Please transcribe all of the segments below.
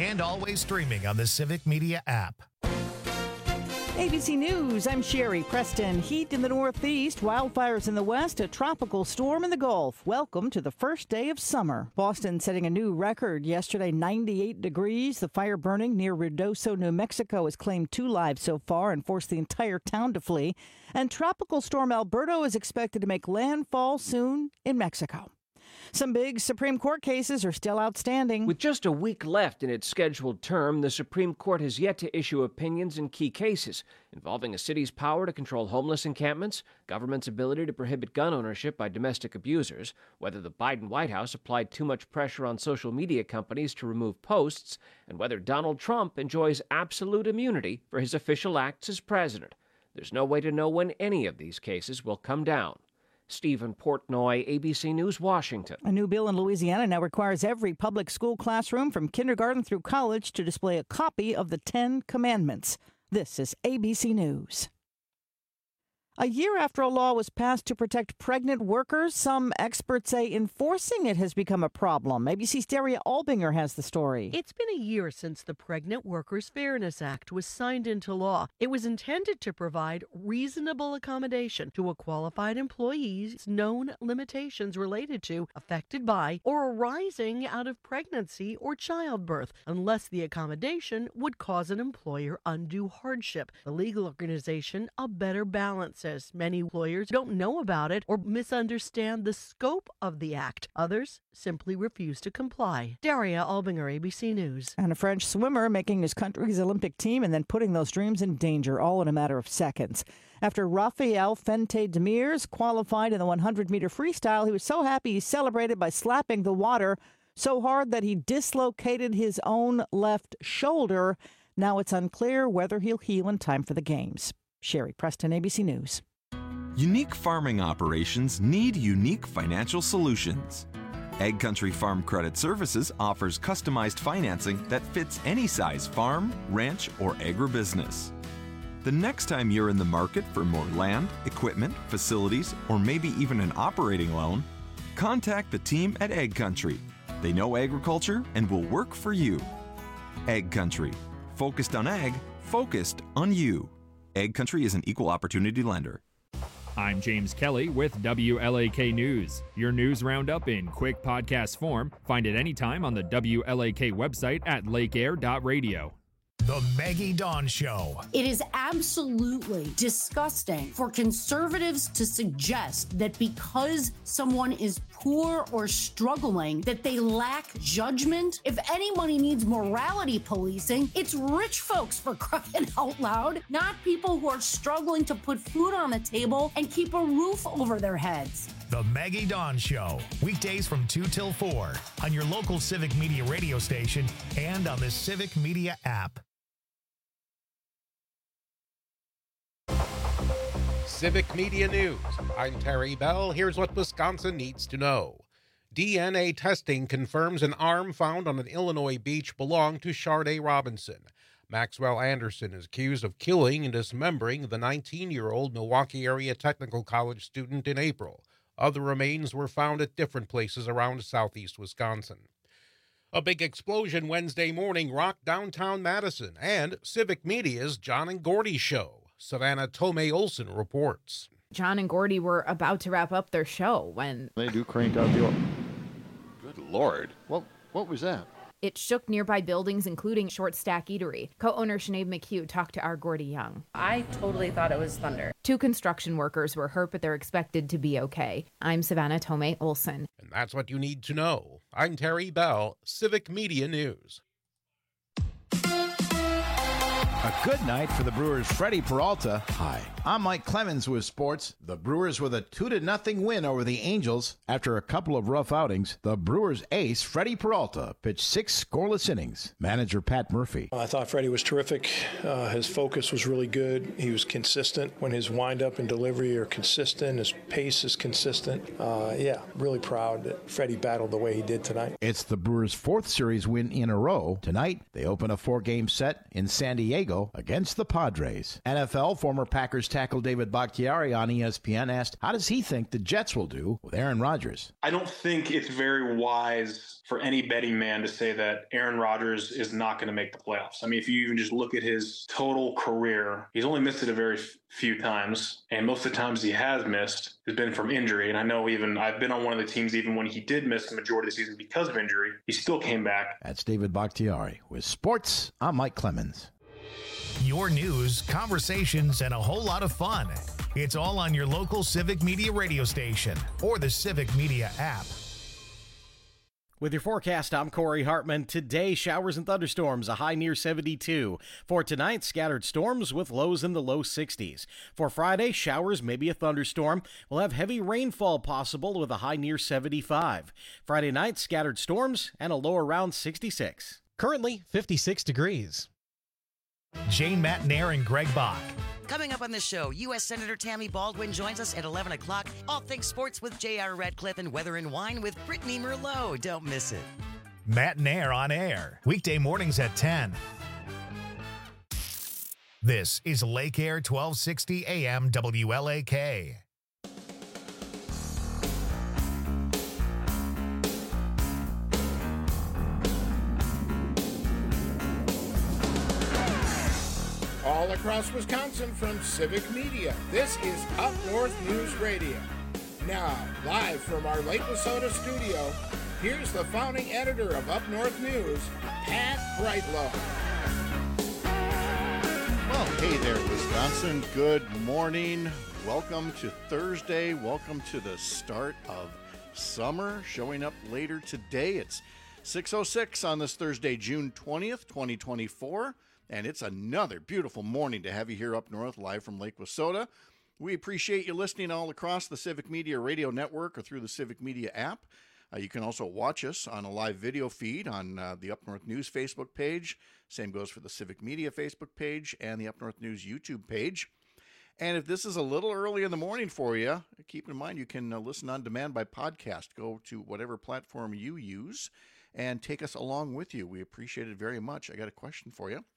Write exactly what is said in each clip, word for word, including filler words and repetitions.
and always streaming on the Civic Media app. A B C News, I'm Sherry Preston. Heat in the Northeast, wildfires in the West, a tropical storm in the Gulf. Welcome to the first day of summer. Boston setting a new record yesterday, ninety-eight degrees. The fire burning near Ruidoso, New Mexico has claimed two lives so far and forced the entire town to flee. And Tropical Storm Alberto is expected to make landfall soon in Mexico. Some big Supreme Court cases are still outstanding. With just a week left in its scheduled term, the Supreme Court has yet to issue opinions in key cases involving a city's power to control homeless encampments, government's ability to prohibit gun ownership by domestic abusers, whether the Biden White House applied too much pressure on social media companies to remove posts, and whether Donald Trump enjoys absolute immunity for his official acts as president. There's no way to know when any of these cases will come down. Stephen Portnoy, A B C News, Washington. A new bill in Louisiana now requires every public school classroom from kindergarten through college to display a copy of the Ten Commandments. This is A B C News. A year after a law was passed to protect pregnant workers, some experts say enforcing it has become a problem. A B C's Daria Albinger has the story. It's been a year since the Pregnant Workers Fairness Act was signed into law. It was intended to provide reasonable accommodation to a qualified employee's known limitations related to, affected by, or arising out of pregnancy or childbirth, unless the accommodation would cause an employer undue hardship. The legal organization A Better Balance says many employers don't know about it or misunderstand the scope of the act. Others simply refuse to comply. Daria Albinger, A B C News. And a French swimmer making his country's Olympic team and then putting those dreams in danger, all in a matter of seconds. After Raphael Fente-Demirs qualified in the hundred meter freestyle, he was so happy he celebrated by slapping the water so hard that he dislocated his own left shoulder. Now it's unclear whether he'll heal in time for the games. Sherry Preston, A B C News. Unique farming operations need unique financial solutions. Egg Country Farm Credit Services offers customized financing that fits any size farm, ranch, or agribusiness. The next time you're in the market for more land, equipment, facilities, or maybe even an operating loan, contact the team at Egg Country. They know agriculture and will work for you. Egg Country. Focused on ag, focused on you. Egg Country is an equal opportunity lender. I'm James Kelly with W L A K News. Your news roundup in quick podcast form. Find it anytime on the W L A K website at lake air dot radio. The Maggie Dawn Show. It is absolutely disgusting for conservatives to suggest that because someone is poor or struggling, that they lack judgment. If anybody needs morality policing, it's rich folks, for crying out loud, not people who are struggling to put food on the table and keep a roof over their heads. The Maggie Dawn Show, weekdays from two till four on your local Civic Media radio station and on the Civic Media app. Civic Media News. I'm Terry Bell. Here's what Wisconsin needs to know. D N A testing confirms an arm found on an Illinois beach belonged to Sharday Robinson. Maxwell Anderson is accused of killing and dismembering the nineteen-year-old Milwaukee Area Technical College student in April. Other remains were found at different places around southeast Wisconsin. A big explosion Wednesday morning rocked downtown Madison, and Civic Media's John and Gordy show. Savannah Tomei Olson reports. John and Gordy were about to wrap up their show when they do crank out the... Good Lord. Well, what was that? It shook nearby buildings, including Short Stack Eatery. Co-owner Sinead McHugh talked to our Gordy Young. I totally thought it was thunder. Two construction workers were hurt, but they're expected to be okay. I'm Savannah Tomei Olson. And that's what you need to know. I'm Terry Bell, Civic Media News. A good night for the Brewers' Freddie Peralta. Hi, I'm Mike Clemens with sports. The Brewers with a two to nothing win over the Angels after a couple of rough outings. The Brewers' ace, Freddie Peralta, pitched six scoreless innings. Manager Pat Murphy. I thought Freddie was terrific. Uh, his focus was really good. He was consistent. When his windup and delivery are consistent, his pace is consistent. Uh, yeah, really proud that Freddie battled the way he did tonight. It's the Brewers' fourth series win in a row. Tonight, they open a four-game set in San Diego Diego against the Padres. N F L former Packers tackle David Bakhtiari on E S P N asked, how does he think the Jets will do with Aaron Rodgers? I don't think it's very wise for any betting man to say that Aaron Rodgers is not going to make the playoffs. I mean, if you even just look at his total career, he's only missed it a very few times, and most of the times he has missed has been from injury. And I know even I've been on one of the teams, even when he did miss the majority of the season because of injury, he still came back. That's David Bakhtiari. With sports, I'm Mike Clemens. Your news, conversations, and a whole lot of fun. It's all on your local Civic Media radio station or the Civic Media app. With your forecast, I'm Corey Hartman. Today, showers and thunderstorms, a high near seventy-two. For tonight, scattered storms with lows in the low sixties. For Friday, showers, maybe a thunderstorm. We'll have heavy rainfall possible with a high near seventy-five. Friday night, scattered storms and a low around sixty-six. Currently, fifty-six degrees. Jane Matnair and Greg Bach. Coming up on the show, U S Senator Tammy Baldwin joins us at eleven o'clock. All things sports with J R Radcliffe and Weather and Wine with Brittany Merlot. Don't miss it. Matnair on air, weekday mornings at ten. This is Lake Air twelve sixty A M W L A K. All across Wisconsin from Civic Media, this is Up North News Radio. Now, live from our Lake Wissota studio, here's the founding editor of Up North News, Pat Brightlow. Well, hey there, Wisconsin. Good morning. Welcome to Thursday. Welcome to the start of summer. Showing up later today. It's six oh six on this Thursday, June twentieth, twenty twenty-four. And it's another beautiful morning to have you here up north, live from Lake Wissota. We appreciate you listening all across the Civic Media Radio Network or through the Civic Media app. Uh, you can also watch us on a live video feed on uh, the Up North News Facebook page. Same goes for the Civic Media Facebook page and the Up North News YouTube page. And if this is a little early in the morning for you, keep in mind you can uh, listen on demand by podcast. Go to whatever platform you use and take us along with you. We appreciate it very much. I got a question for you.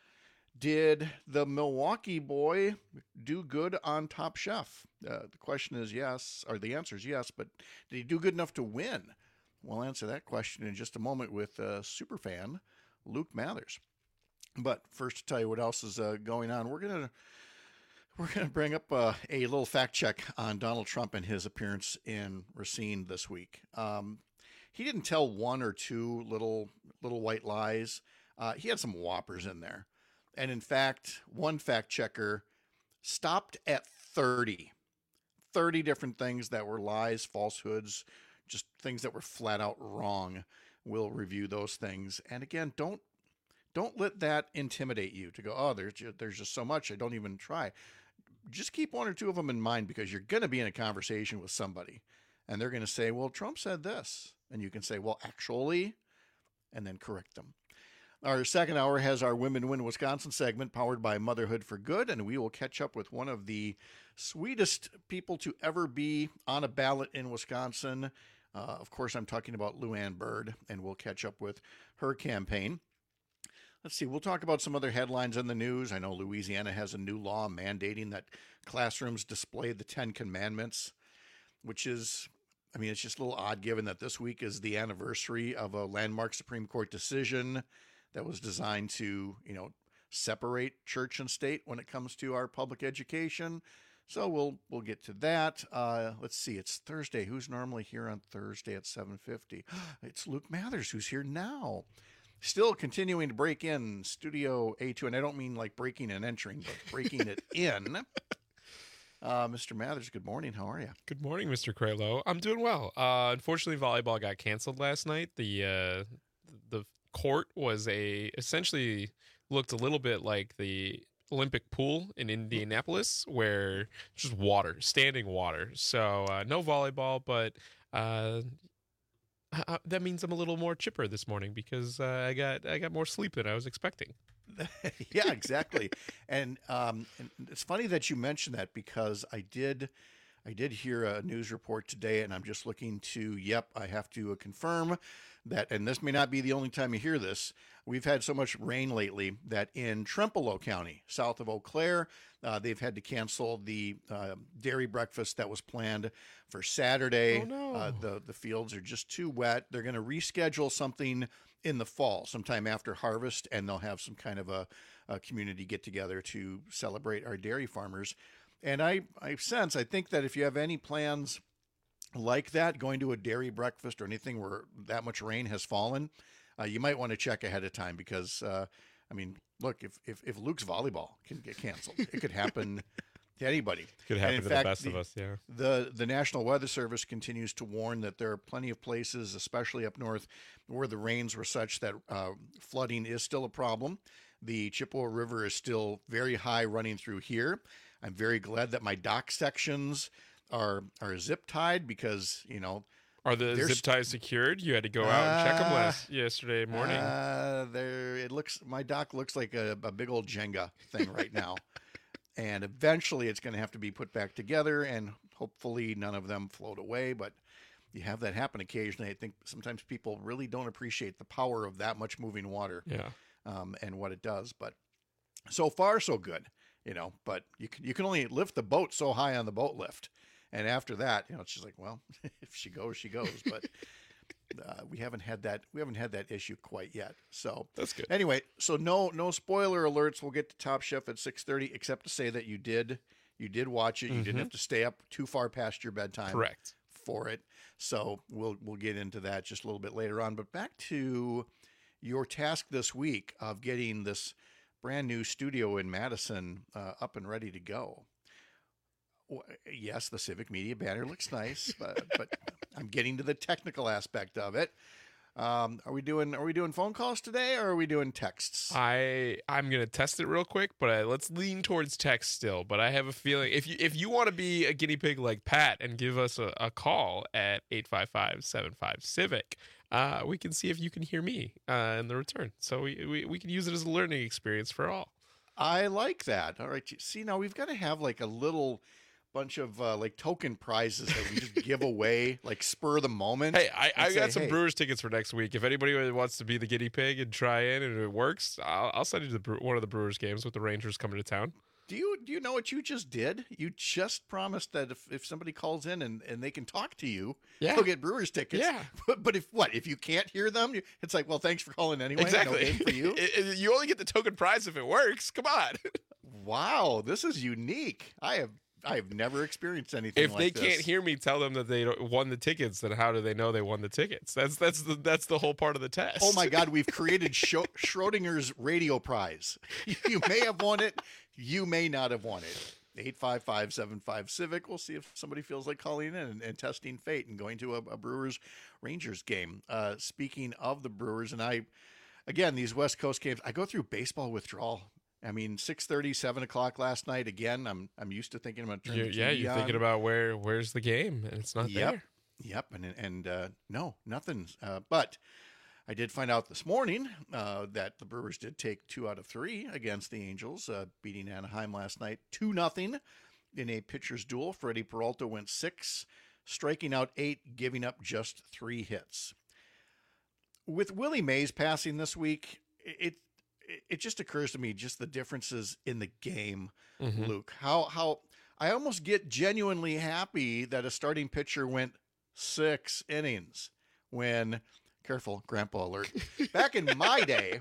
Did the Milwaukee boy do good on Top Chef? Uh, the question is yes, or the answer is yes, but did he do good enough to win? We'll answer that question in just a moment with uh, superfan Luke Mathers. But first, to tell you what else is uh, going on, we're gonna we're gonna bring up uh, a little fact check on Donald Trump and his appearance in Racine this week. Um, he didn't tell one or two little little white lies. Uh, he had some whoppers in there. And in fact, one fact checker stopped at thirty. thirty different things that were lies, falsehoods, just things that were flat out wrong. We'll review those things. And again, don't don't let that intimidate you to go, oh, there's just, there's just so much, I don't even try. Just keep one or two of them in mind because you're going to be in a conversation with somebody. And they're going to say, well, Trump said this. And you can say, well, actually, and then correct them. Our second hour has our Women Win Wisconsin segment powered by Motherhood for Good, and we will catch up with one of the sweetest people to ever be on a ballot in Wisconsin. Uh, of course, I'm talking about Lou Ann Bird, and we'll catch up with her campaign. Let's see, we'll talk about some other headlines in the news. I know Louisiana has a new law mandating that classrooms display the Ten Commandments, which is, I mean, it's just a little odd given that this week is the anniversary of a landmark Supreme Court decision that was designed to, you know, separate church and state when it comes to our public education. So we'll we'll get to that. Uh, let's see. It's Thursday. Who's normally here on Thursday at seven fifty? It's Luke Mathers, who's here now. Still continuing to break in Studio A two. And I don't mean like breaking and entering, but breaking it in. Uh, Mister Mathers, good morning. How are you? Good morning, Mister Craylow. I'm doing well. Uh, unfortunately, volleyball got canceled last night. The uh, the court was a essentially looked a little bit like the Olympic pool in Indianapolis, where just water, standing water. So uh, no volleyball, but uh, I, that means I'm a little more chipper this morning because uh, I got I got more sleep than I was expecting. Yeah, exactly. and, um, and it's funny that you mentioned that because I did I did hear a news report today, and I'm just looking to, yep, I have to uh, confirm that, and this may not be the only time you hear this, we've had so much rain lately that in Trempealeau County, south of Eau Claire, uh, they've had to cancel the uh, dairy breakfast that was planned for Saturday. Oh, no. Uh, the, the fields are just too wet. They're going to reschedule something in the fall, sometime after harvest, and they'll have some kind of a, a community get-together to celebrate our dairy farmers. And I, I sense, I think that if you have any plans like that, going to a dairy breakfast or anything where that much rain has fallen, uh, you might want to check ahead of time because, uh, I mean, look, if, if, if Luke's volleyball can get canceled, it could happen to anybody. Could happen in to fact, the best the, of us, yeah. The, the National Weather Service continues to warn that there are plenty of places, especially up north, where the rains were such that uh, flooding is still a problem. The Chippewa River is still very high running through here. I'm very glad that my dock sections are are zip tied because, you know, are the zip ties secured? You had to go out uh, and check them last yesterday morning. Uh, there, it looks my dock looks like a, a big old Jenga thing right now, and eventually it's going to have to be put back together, and hopefully none of them float away. But you have that happen occasionally. I think sometimes people really don't appreciate the power of that much moving water. Yeah, um, and what it does. But so far, so good. You know, but you can you can only lift the boat so high on the boat lift, and after that, you know, it's just like, well, if she goes, she goes. But uh, we haven't had that we haven't had that issue quite yet. So that's good. Anyway, so no no spoiler alerts. We'll get to Top Chef at six thirty, except to say that you did you did watch it. You mm-hmm. didn't have to stay up too far past your bedtime. Correct. For it. So we'll we'll get into that just a little bit later on. But back to your task this week of getting this brand new studio in Madison uh, up and ready to go. Well, yes, the Civic Media banner looks nice, but, but I'm getting to the technical aspect of it. Um, are we doing Are we doing phone calls today, or are we doing texts? I I'm gonna test it real quick, but I, let's lean towards text still. But I have a feeling if you if you want to be a guinea pig like Pat and give us a, a call at eight five five, seven five, civic. Uh, we can see if you can hear me uh, in the return. So we, we, we can use it as a learning experience for all. I like that. All right. See, now we've got to have like a little bunch of uh, like token prizes that we just give away, like spur of the moment. Hey, I, I say, got some hey. Brewers tickets for next week. If anybody wants to be the guinea pig and try in and it works, I'll, I'll send you to the, one of the Brewers games with the Rangers coming to town. Do you do you know what you just did? You just promised that if, if somebody calls in and, and they can talk to you, yeah. you'll get Brewers tickets. Yeah. But, but if what? If you can't hear them, it's like, well, thanks for calling anyway. Exactly. No game for you. it, it, you only get the token prize if it works. Come on. Wow, this is unique. I have I have never experienced anything if like they this. Can't hear me tell them that they won the tickets, then how do they know they won the tickets? That's that's the that's the whole part of the test. Oh my God, we've created Sch- Schrodinger's radio prize. You may have won it, you may not have won it. eight five five, seven five, civic. We'll see if somebody feels like calling in and, and testing fate and going to a, a Brewers Rangers game. Uh, speaking of the Brewers, and I, again, these West Coast games, I go through baseball withdrawal. I mean, six thirty, seven o'clock last night. Again, I'm I'm used to thinking about turning you're, the T V Yeah, you're on. thinking about where where's the game, and it's not yep. there. Yep, and and uh, no, nothing's. Uh, but I did find out this morning uh, that the Brewers did take two out of three against the Angels, uh, beating Anaheim last night two nothing in a pitcher's duel. Freddie Peralta went six, striking out eight, giving up just three hits. With Willie Mays passing this week, it. It just occurs to me just the differences in the game, mm-hmm. Luke. How how I almost get genuinely happy that a starting pitcher went six innings when, careful, grandpa alert. Back in my day,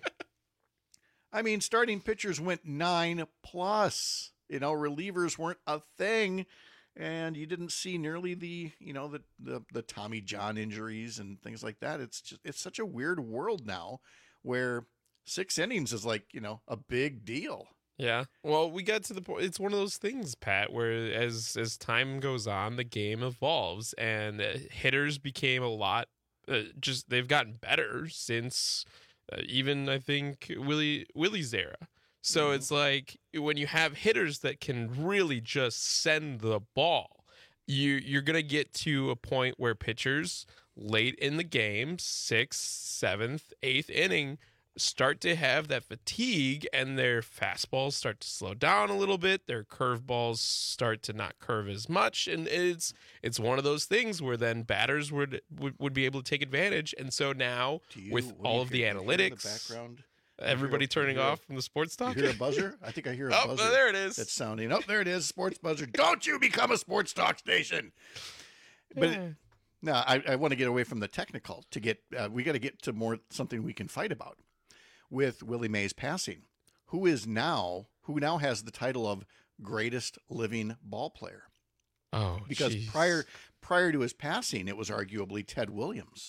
I mean, starting pitchers went nine plus. You know, relievers weren't a thing, and you didn't see nearly the you know the the, the Tommy John injuries and things like that. It's just it's such a weird world now where six innings is like, you know, a big deal. Yeah. Well, we got to the point. It's one of those things, Pat, where as as time goes on, the game evolves, and uh, hitters became a lot. Uh, just they've gotten better since uh, even I think Willie Willie's era. So mm-hmm. it's like when you have hitters that can really just send the ball, you you're gonna get to a point where pitchers late in the game, sixth, seventh, eighth inning, start to have that fatigue and their fastballs start to slow down a little bit. Their curveballs start to not curve as much. And it's it's one of those things where then batters would would, would be able to take advantage. And so now you, with all of the hear, analytics, the background, everybody hear, turning hear, off from the sports talk. You hear a buzzer? I think I hear a oh, buzzer. Oh, there it is. That's sounding. Oh, there it is. Sports buzzer. Don't you become a sports talk station. But Yeah. it, no, I, I want to get away from the technical to get, uh, we got to get to more something we can fight about with Willie Mays passing, who is now, who now has the title of greatest living ball player. Oh, because geez. prior, prior to his passing, it was arguably Ted Williams.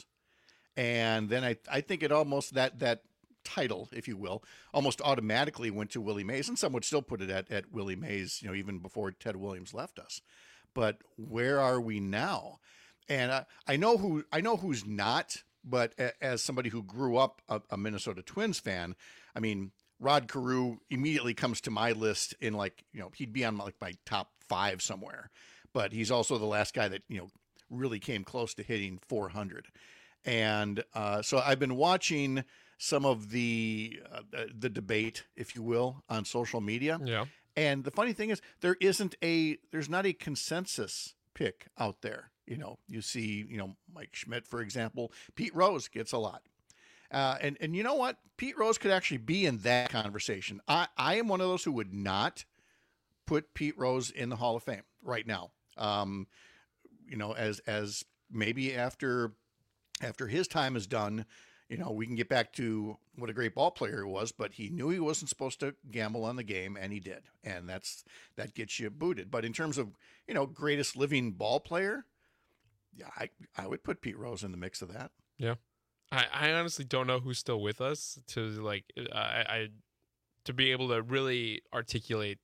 And then I, I think it almost, that, that title, if you will, almost automatically went to Willie Mays. And some would still put it at, at Willie Mays, you know, even before Ted Williams left us. But where are we now? And I, I know who I know who's not, but a, as somebody who grew up a, a Minnesota Twins fan, I mean, Rod Carew immediately comes to my list in like, you know, he'd be on like my top five somewhere, but he's also the last guy that, you know, really came close to hitting four hundred. And uh, so I've been watching some of the uh, the debate, if you will, on social media. Yeah. And the funny thing is, there isn't a there's not a consensus pick out there. You know, you see, you know, Mike Schmidt, for example. Pete Rose gets a lot. Uh, and, and you know what? Pete Rose could actually be in that conversation. I, I am one of those who would not put Pete Rose in the Hall of Fame right now. Um, you know, as as maybe after after his time is done, you know, we can get back to what a great ball player he was, but he knew he wasn't supposed to gamble on the game, and he did. And that's that gets you booted. But in terms of, you know, greatest living ball player, yeah, I, I would put Pete Rose in the mix of that. Yeah. I, I honestly don't know who's still with us to like I, I to be able to really articulate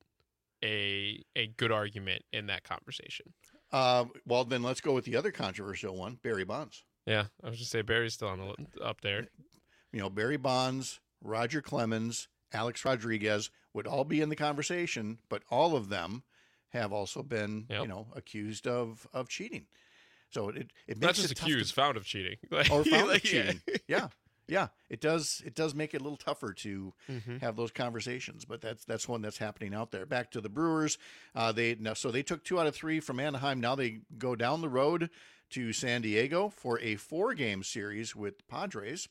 a a good argument in that conversation. Uh, well, then let's go with the other controversial one, Barry Bonds. Yeah, I was just say Barry's still on the, up there. You know, Barry Bonds, Roger Clemens, Alex Rodriguez would all be in the conversation, but all of them have also been, yep. you know, accused of of cheating. So it it makes not just it accused, to, found of cheating, like, or found like, of cheating. Yeah. yeah, yeah. It does it does make it a little tougher to mm-hmm. have those conversations, but that's that's one that's happening out there. Back to the Brewers, uh, they now so they took two out of three from Anaheim. Now they go down the road to San Diego for a four-game series with the Padres,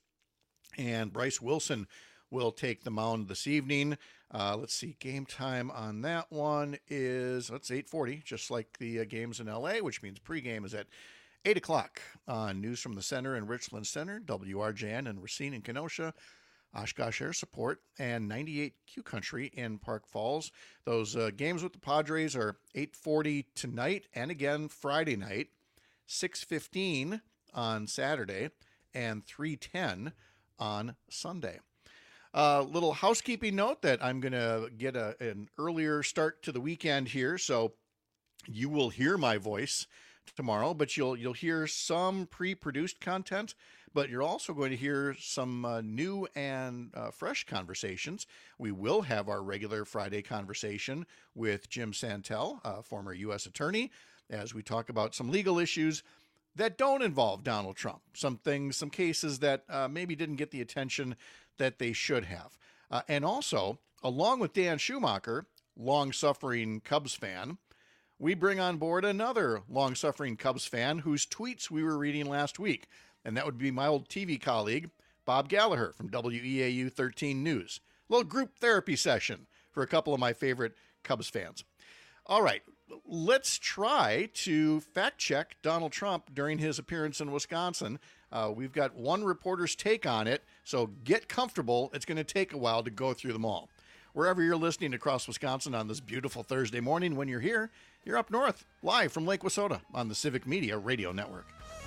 and Bryce Wilson will take the mound this evening. Uh, let's see, game time on that one is, that's eight forty, just like the uh, games in L A, which means pregame is at eight o'clock on News from the Center and Richland Center, W R J N and Racine and Kenosha, Oshkosh Air Support, and ninety-eight Q Country in Park Falls. Those uh, games with the Padres are eight forty tonight and again Friday night, six fifteen on Saturday, and three ten on Sunday. A uh, little housekeeping note that I'm going to get a, an earlier start to the weekend here, so you will hear my voice tomorrow, but you'll you'll hear some pre-produced content, but you're also going to hear some uh, new and uh, fresh conversations. We will have our regular Friday conversation with Jim Santel, uh, former U S attorney, as we talk about some legal issues that don't involve Donald Trump, some things, some cases that uh, maybe didn't get the attention that they should have. Uh, and also, along with Dan Schumacher, long-suffering Cubs fan, we bring on board another long-suffering Cubs fan whose tweets we were reading last week, and that would be my old T V colleague, Bob Gallagher from W E A U thirteen News. A little group therapy session for a couple of my favorite Cubs fans. All right, let's try to fact-check Donald Trump during his appearance in Wisconsin. Uh, we've got one reporter's take on it, so get comfortable. It's going to take a while to go through them all. Wherever you're listening across Wisconsin on this beautiful Thursday morning, when you're here, you're up north, live from Lake Wissota on the Civic Media Radio Network.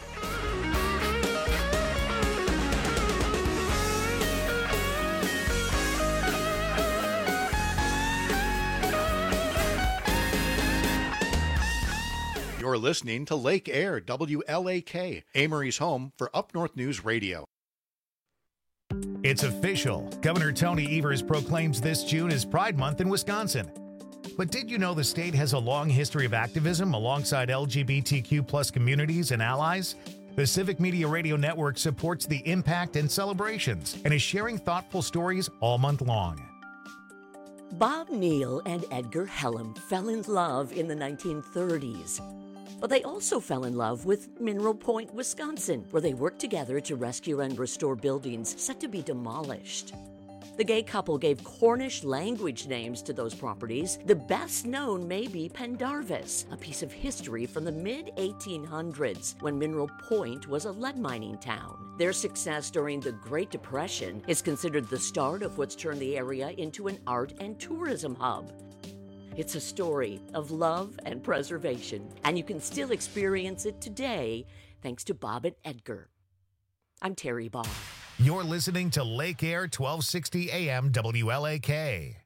You're listening to Lake Air, W L A K, Amory's home for Up North News Radio. It's official. Governor Tony Evers proclaims this June as Pride Month in Wisconsin. But did you know the state has a long history of activism alongside L G B T Q plus communities and allies? The Civic Media Radio Network supports the impact and celebrations and is sharing thoughtful stories all month long. Bob Neal and Edgar Hellam fell in love in the nineteen thirties. But they also fell in love with Mineral Point, Wisconsin, where they worked together to rescue and restore buildings set to be demolished. The gay couple gave Cornish language names to those properties. The best known may be Pendarvis, a piece of history from the mid eighteen hundreds when Mineral Point was a lead mining town. Their success during the Great Depression is considered the start of what's turned the area into an art and tourism hub. It's a story of love and preservation, and you can still experience it today thanks to Bob and Edgar. I'm Terry Ball. You're listening to Lake Air twelve sixty A M W L A K.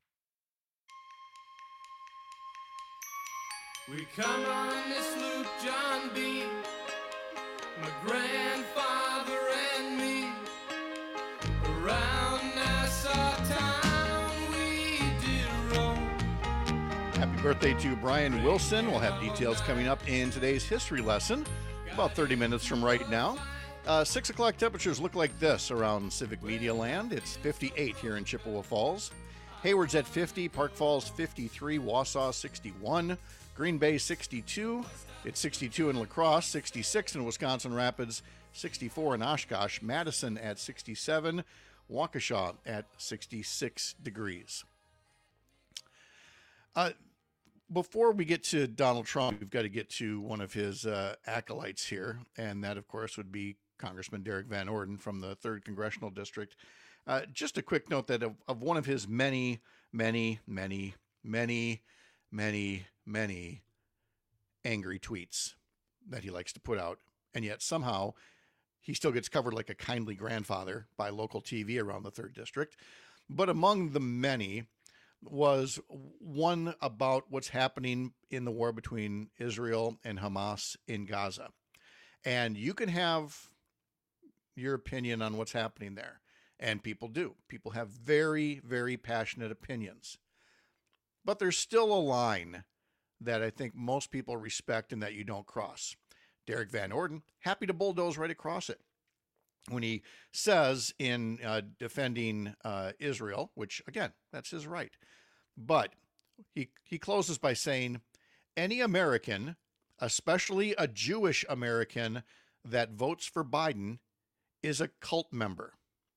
We come on this loop, John B., my grandfather and me, around Nassau town we did roam. Happy birthday to Brian Wilson. We'll have details coming up in today's history lesson about thirty minutes from right now. Uh, six o'clock temperatures look like this around Civic Media Land. It's fifty-eight here in Chippewa Falls. Hayward's at fifty, Park Falls fifty-three, Wausau sixty-one, Green Bay sixty-two. It's sixty-two in La Crosse, sixty-six in Wisconsin Rapids, sixty-four in Oshkosh, Madison at sixty-seven, Waukesha at sixty-six degrees. Uh, Before we get to Donald Trump, we've got to get to one of his uh, acolytes here, and that, of course, would be Congressman Derek Van Orden from the third Congressional District. Uh, just a quick note that of, of one of his many, many, many, many, many, many angry tweets that he likes to put out, and yet somehow he still gets covered like a kindly grandfather by local T V around the third District. But among the many was one about what's happening in the war between Israel and Hamas in Gaza. And you can have your opinion on what's happening there. And people do. People have very, very passionate opinions. But there's still a line that I think most people respect and that you don't cross. Derek Van Orden, happy to bulldoze right across it. When he says in uh, defending uh, Israel, which, again, that's his right. But he, he closes by saying, any American, especially a Jewish American, that votes for Biden is a cult member.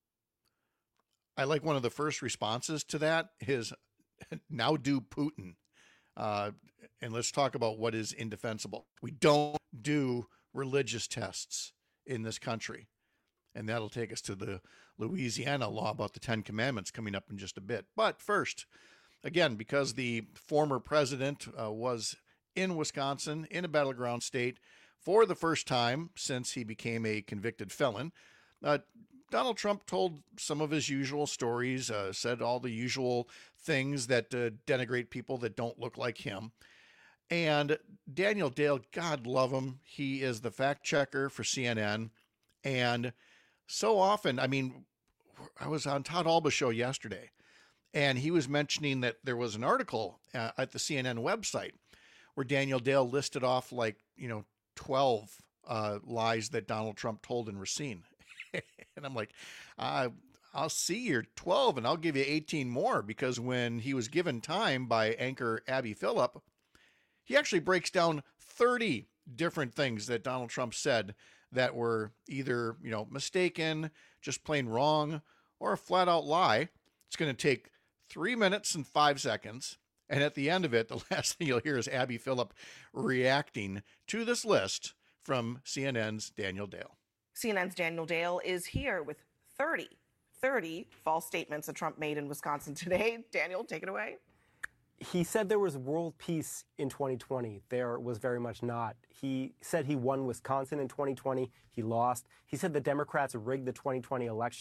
I like one of the first responses to that is, now do Putin. Uh, and let's talk about what is indefensible. We don't do religious tests in this country. And that'll take us to the Louisiana law about the Ten Commandments coming up in just a bit. But first, again, because the former president uh, was in Wisconsin, in a battleground state, for the first time since he became a convicted felon, uh, Donald Trump told some of his usual stories, uh, said all the usual things that uh, denigrate people that don't look like him. And Daniel Dale, God love him, he is the fact checker for C N N. And so often, I mean, I was on Todd Alba's show yesterday, and he was mentioning that there was an article uh, at the C N N website where Daniel Dale listed off like, you know, twelve uh, lies that Donald Trump told in Racine. And I'm like, uh, I'll see your twelve and I'll give you eighteen more, because when he was given time by anchor Abby Phillip, he actually breaks down thirty different things that Donald Trump said that were either, you know, mistaken, just plain wrong, or a flat out lie. It's going to take three minutes and five seconds. And at the end of it, the last thing you'll hear is Abby Phillip reacting to this list from C N N's Daniel Dale. C N N's Daniel Dale is here with thirty, thirty false statements that Trump made in Wisconsin today. Daniel, take it away. He said there was world peace in twenty twenty. There was very much not. He said he won Wisconsin in twenty twenty. He lost. He said the Democrats rigged the twenty twenty election.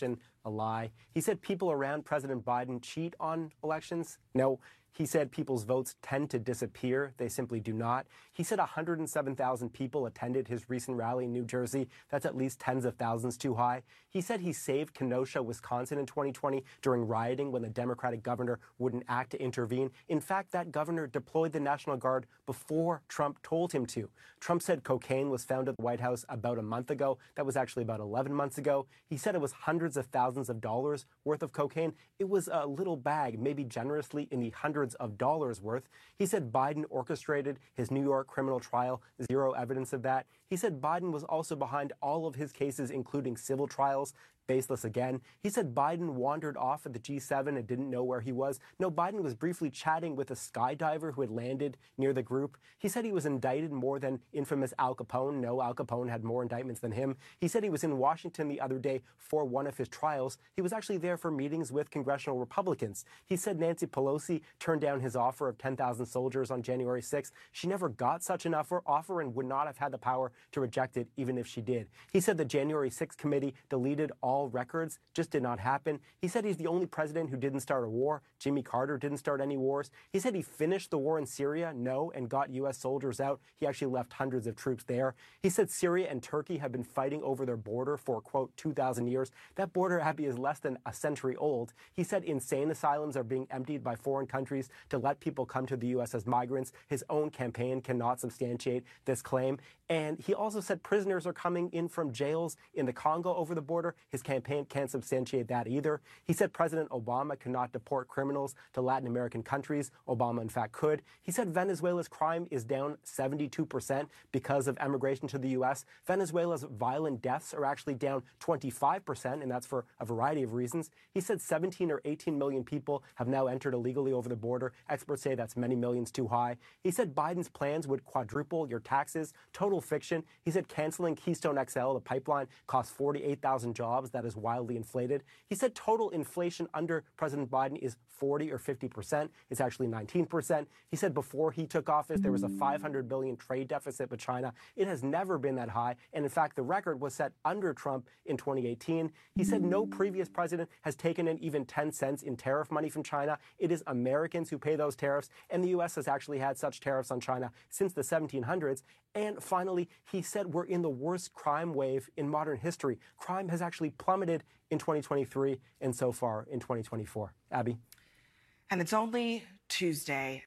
a lie. He said people around President Biden cheat on elections. No. He said people's votes tend to disappear. They simply do not. He said one hundred seven thousand people attended his recent rally in New Jersey. That's at least tens of thousands too high. He said he saved Kenosha, Wisconsin in twenty twenty during rioting when the Democratic governor wouldn't act to intervene. In fact, that governor deployed the National Guard before Trump told him to. Trump said cocaine was found at the White House about a month ago. That was actually about eleven months ago. He said it was hundreds of thousands of dollars worth of cocaine. It was a little bag, maybe generously in the hundreds of dollars worth. He said Biden orchestrated his New York criminal trial. Zero evidence of that. He said Biden was also behind all of his cases, including civil trials. Baseless again. He said Biden wandered off at the G seven and didn't know where he was. No, Biden was briefly chatting with a skydiver who had landed near the group. He said he was indicted more than infamous Al Capone. No, Al Capone had more indictments than him. He said he was in Washington the other day for one of his trials. He was actually there for meetings with congressional Republicans. He said Nancy Pelosi turned down his offer of ten thousand soldiers on January sixth. She never got such an offer, offer and would not have had the power to reject it even if she did. He said the January sixth committee deleted all All records, just did not happen. He said he's the only president who didn't start a war. Jimmy Carter didn't start any wars. He said he finished the war in Syria, no, and got U S soldiers out. He actually left hundreds of troops there. He said Syria and Turkey have been fighting over their border for, quote, two thousand years. That border, Abby, is less than a century old. He said insane asylums are being emptied by foreign countries to let people come to the U S as migrants. His own campaign cannot substantiate this claim. And he also said prisoners are coming in from jails in the Congo over the border. His campaign can't substantiate that either. He said President Obama cannot deport criminals to Latin American countries. Obama, in fact, could. He said Venezuela's crime is down seventy-two percent because of emigration to the U S. Venezuela's violent deaths are actually down twenty-five percent, and that's for a variety of reasons. He said seventeen or eighteen million people have now entered illegally over the border. Experts say that's many millions too high. He said Biden's plans would quadruple your taxes. Total fiction. He said canceling Keystone X L, the pipeline, cost forty-eight thousand jobs. That is wildly inflated. He said total inflation under President Biden is forty or fifty percent. It's actually nineteen percent. He said before he took office, there was a five hundred billion dollars trade deficit with China. It has never been that high. And in fact, the record was set under Trump in twenty eighteen. He said no previous president has taken in even ten cents in tariff money from China. It is Americans who pay those tariffs. And the U S has actually had such tariffs on China since the seventeen hundreds. And finally, he said we're in the worst crime wave in modern history. Crime has actually plummeted in twenty twenty-three and so far in twenty twenty-four. Abby? And it's only Tuesday.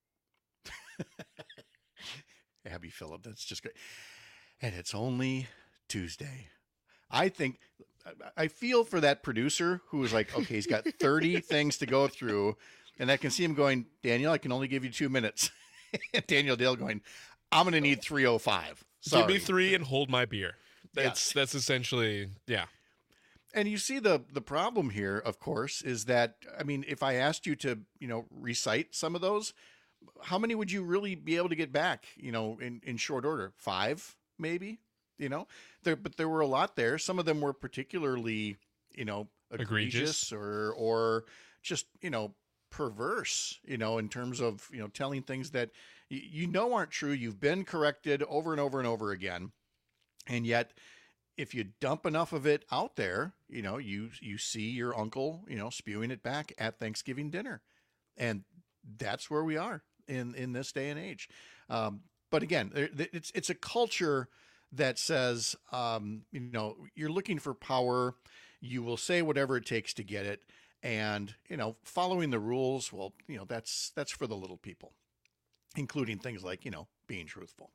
Abby Phillip, that's just great. And it's only Tuesday. I think, I feel for that producer who was like, okay, he's got thirty things to go through. And I can see him going, Daniel, I can only give you two minutes. And Daniel Dale going, I'm going to need three oh five. Sorry. Give me three and hold my beer. That's yeah. that's essentially, yeah. And you see the the problem here, of course, is that, I mean, if I asked you to, you know, recite some of those, how many would you really be able to get back, you know, in, in short order? Five, maybe, you know, there, but there were a lot there. Some of them were particularly, you know, egregious, egregious. or, or just, you know, perverse, you know, in terms of, you know, telling things that y- you know aren't true. You've been corrected over and over and over again. And yet, if you dump enough of it out there, you know, you you see your uncle, you know, spewing it back at Thanksgiving dinner. And that's where we are in, in this day and age. Um, but again, it's it's a culture that says, um, you know, you're looking for power. You will say whatever it takes to get it. And, you know, following the rules, well, you know, that's that's for the little people, including things like, you know, being truthful.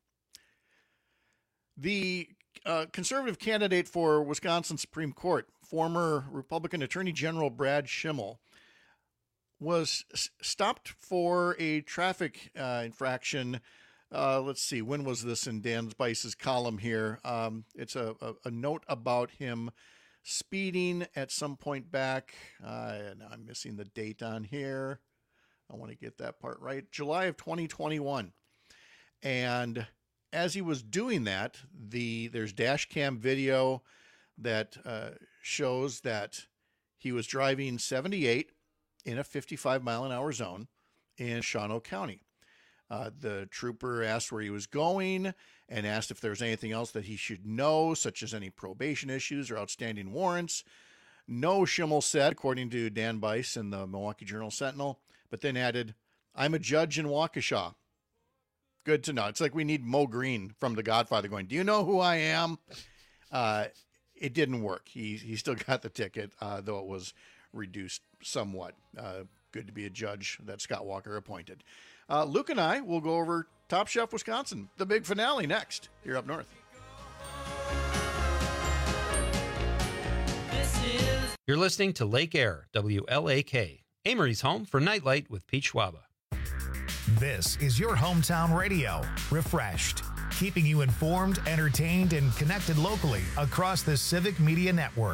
The uh, conservative candidate for Wisconsin Supreme Court, former Republican Attorney General Brad Schimel, was s- stopped for a traffic uh, infraction. Uh, let's see, when was this in Dan Bice's column here? Um, it's a, a, a note about him speeding at some point back. Uh, now I'm missing the date on here. I want to get that part right. July of twenty twenty-one. And as he was doing that, the there's dash cam video that uh, shows that he was driving seventy-eight in a fifty-five mile an hour zone in Shawano County. Uh, the trooper asked where he was going and asked if there was anything else that he should know, such as any probation issues or outstanding warrants. No, Schimmel said, according to Dan Bice in the Milwaukee Journal-Sentinel, but then added, I'm a judge in Waukesha. Good to know. It's like we need Mo Green from The Godfather going, do you know who I am? Uh, it didn't work. He he still got the ticket, uh, though it was reduced somewhat. Uh, good to be a judge that Scott Walker appointed. Uh, Luke and I will go over Top Chef Wisconsin, the big finale next here up north. You're listening to Lake Air, W L A K, Amory's home for Nightlight with Pete Schwaba. This is your hometown radio, refreshed, keeping you informed, entertained, and connected locally across the Civic Media Network.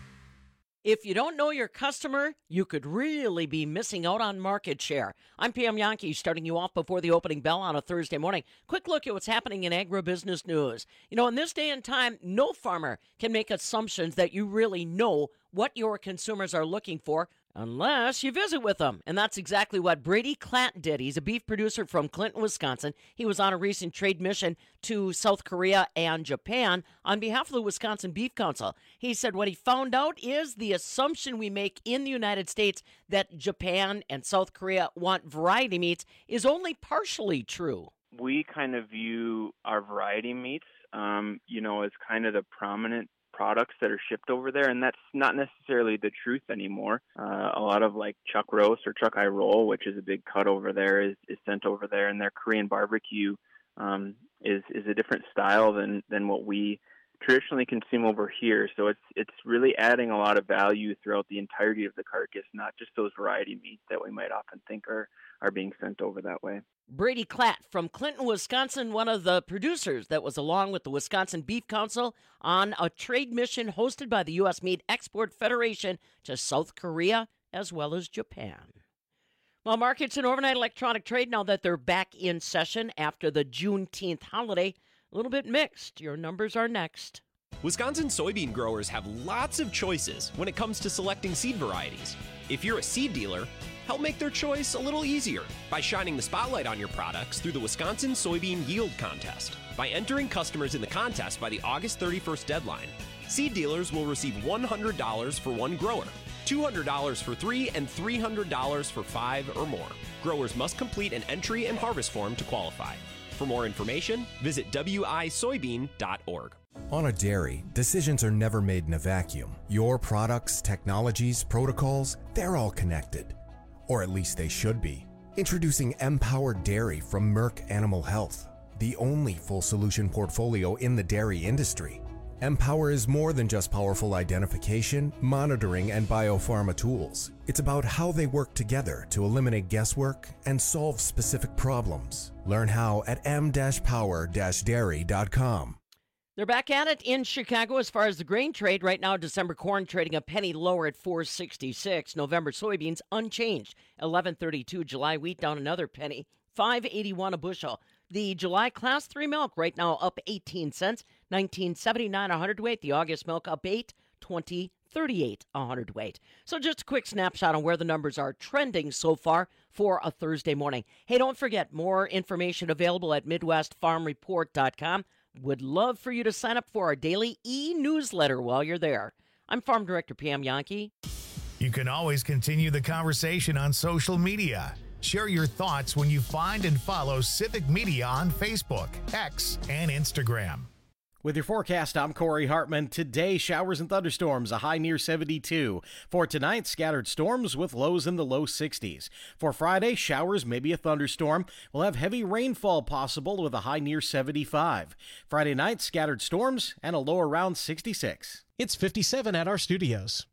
If you don't know your customer, you could really be missing out on market share. I'm Pam Yankee, starting you off before the opening bell on a Thursday morning. Quick look at what's happening in agribusiness news. You know, in this day and time, no farmer can make assumptions that you really know what your consumers are looking for unless you visit with them. And that's exactly what Brady Klatt did. He's a beef producer from Clinton, Wisconsin. He was on a recent trade mission to South Korea and Japan on behalf of the Wisconsin Beef Council. He said what he found out is the assumption we make in the United States that Japan and South Korea want variety meats is only partially true. We kind of view our variety meats, um, you know, as kind of the prominent products that are shipped over there, and that's not necessarily the truth anymore. Uh, a lot of like chuck roast or chuck eye roll, which is a big cut over there, is, is sent over there, and their Korean barbecue um, is is a different style than than what we traditionally consume over here. So it's it's really adding a lot of value throughout the entirety of the carcass, not just those variety meats that we might often think are are being sent over that way. Brady Klatt from Clinton, Wisconsin, one of the producers that was along with the Wisconsin Beef Council on a trade mission hosted by the U S Meat Export Federation to South Korea as well as Japan. Well, markets and overnight electronic trade, now that they're back in session after the Juneteenth holiday, a little bit mixed. Your numbers are next. Wisconsin soybean growers have lots of choices when it comes to selecting seed varieties. If you're a seed dealer, help make their choice a little easier by shining the spotlight on your products through the Wisconsin Soybean Yield Contest. By entering customers in the contest by the August thirty-first deadline, seed dealers will receive one hundred dollars for one grower, two hundred dollars for three, and three hundred dollars for five or more. Growers must complete an entry and harvest form to qualify. For more information, visit w i soybean dot org. On a dairy, decisions are never made in a vacuum. Your products, technologies, protocols, they're all connected. Or at least they should be. Introducing Empower Dairy from Merck Animal Health, the only full solution portfolio in the dairy industry. Empower is more than just powerful identification, monitoring, and biopharma tools. It's about how they work together to eliminate guesswork and solve specific problems. Learn how at m power dairy dot com. They're back at it in Chicago as far as the grain trade. Right now, December corn trading a penny lower at four sixty-six. November soybeans unchanged, eleven thirty-two. July wheat down another penny, five eighty-one a bushel. The July class three milk right now up eighteen cents, nineteen seventy-nine a hundredweight. The August milk up eight, twenty thirty-eight a hundredweight. So just a quick snapshot on where the numbers are trending so far for a Thursday morning. Hey, don't forget, more information available at midwest farm report dot com. Would love for you to sign up for our daily e-newsletter while you're there. I'm Farm Director Pam Yankee. You can always continue the conversation on social media. Share your thoughts when you find and follow Civic Media on Facebook, X, and Instagram. With your forecast, I'm Corey Hartman. Today, showers and thunderstorms, a high near seventy-two. For tonight, scattered storms with lows in the low sixties. For Friday, showers, maybe a thunderstorm. We'll have heavy rainfall possible with a high near seventy-five. Friday night, scattered storms and a low around sixty-six. It's fifty-seven at our studios.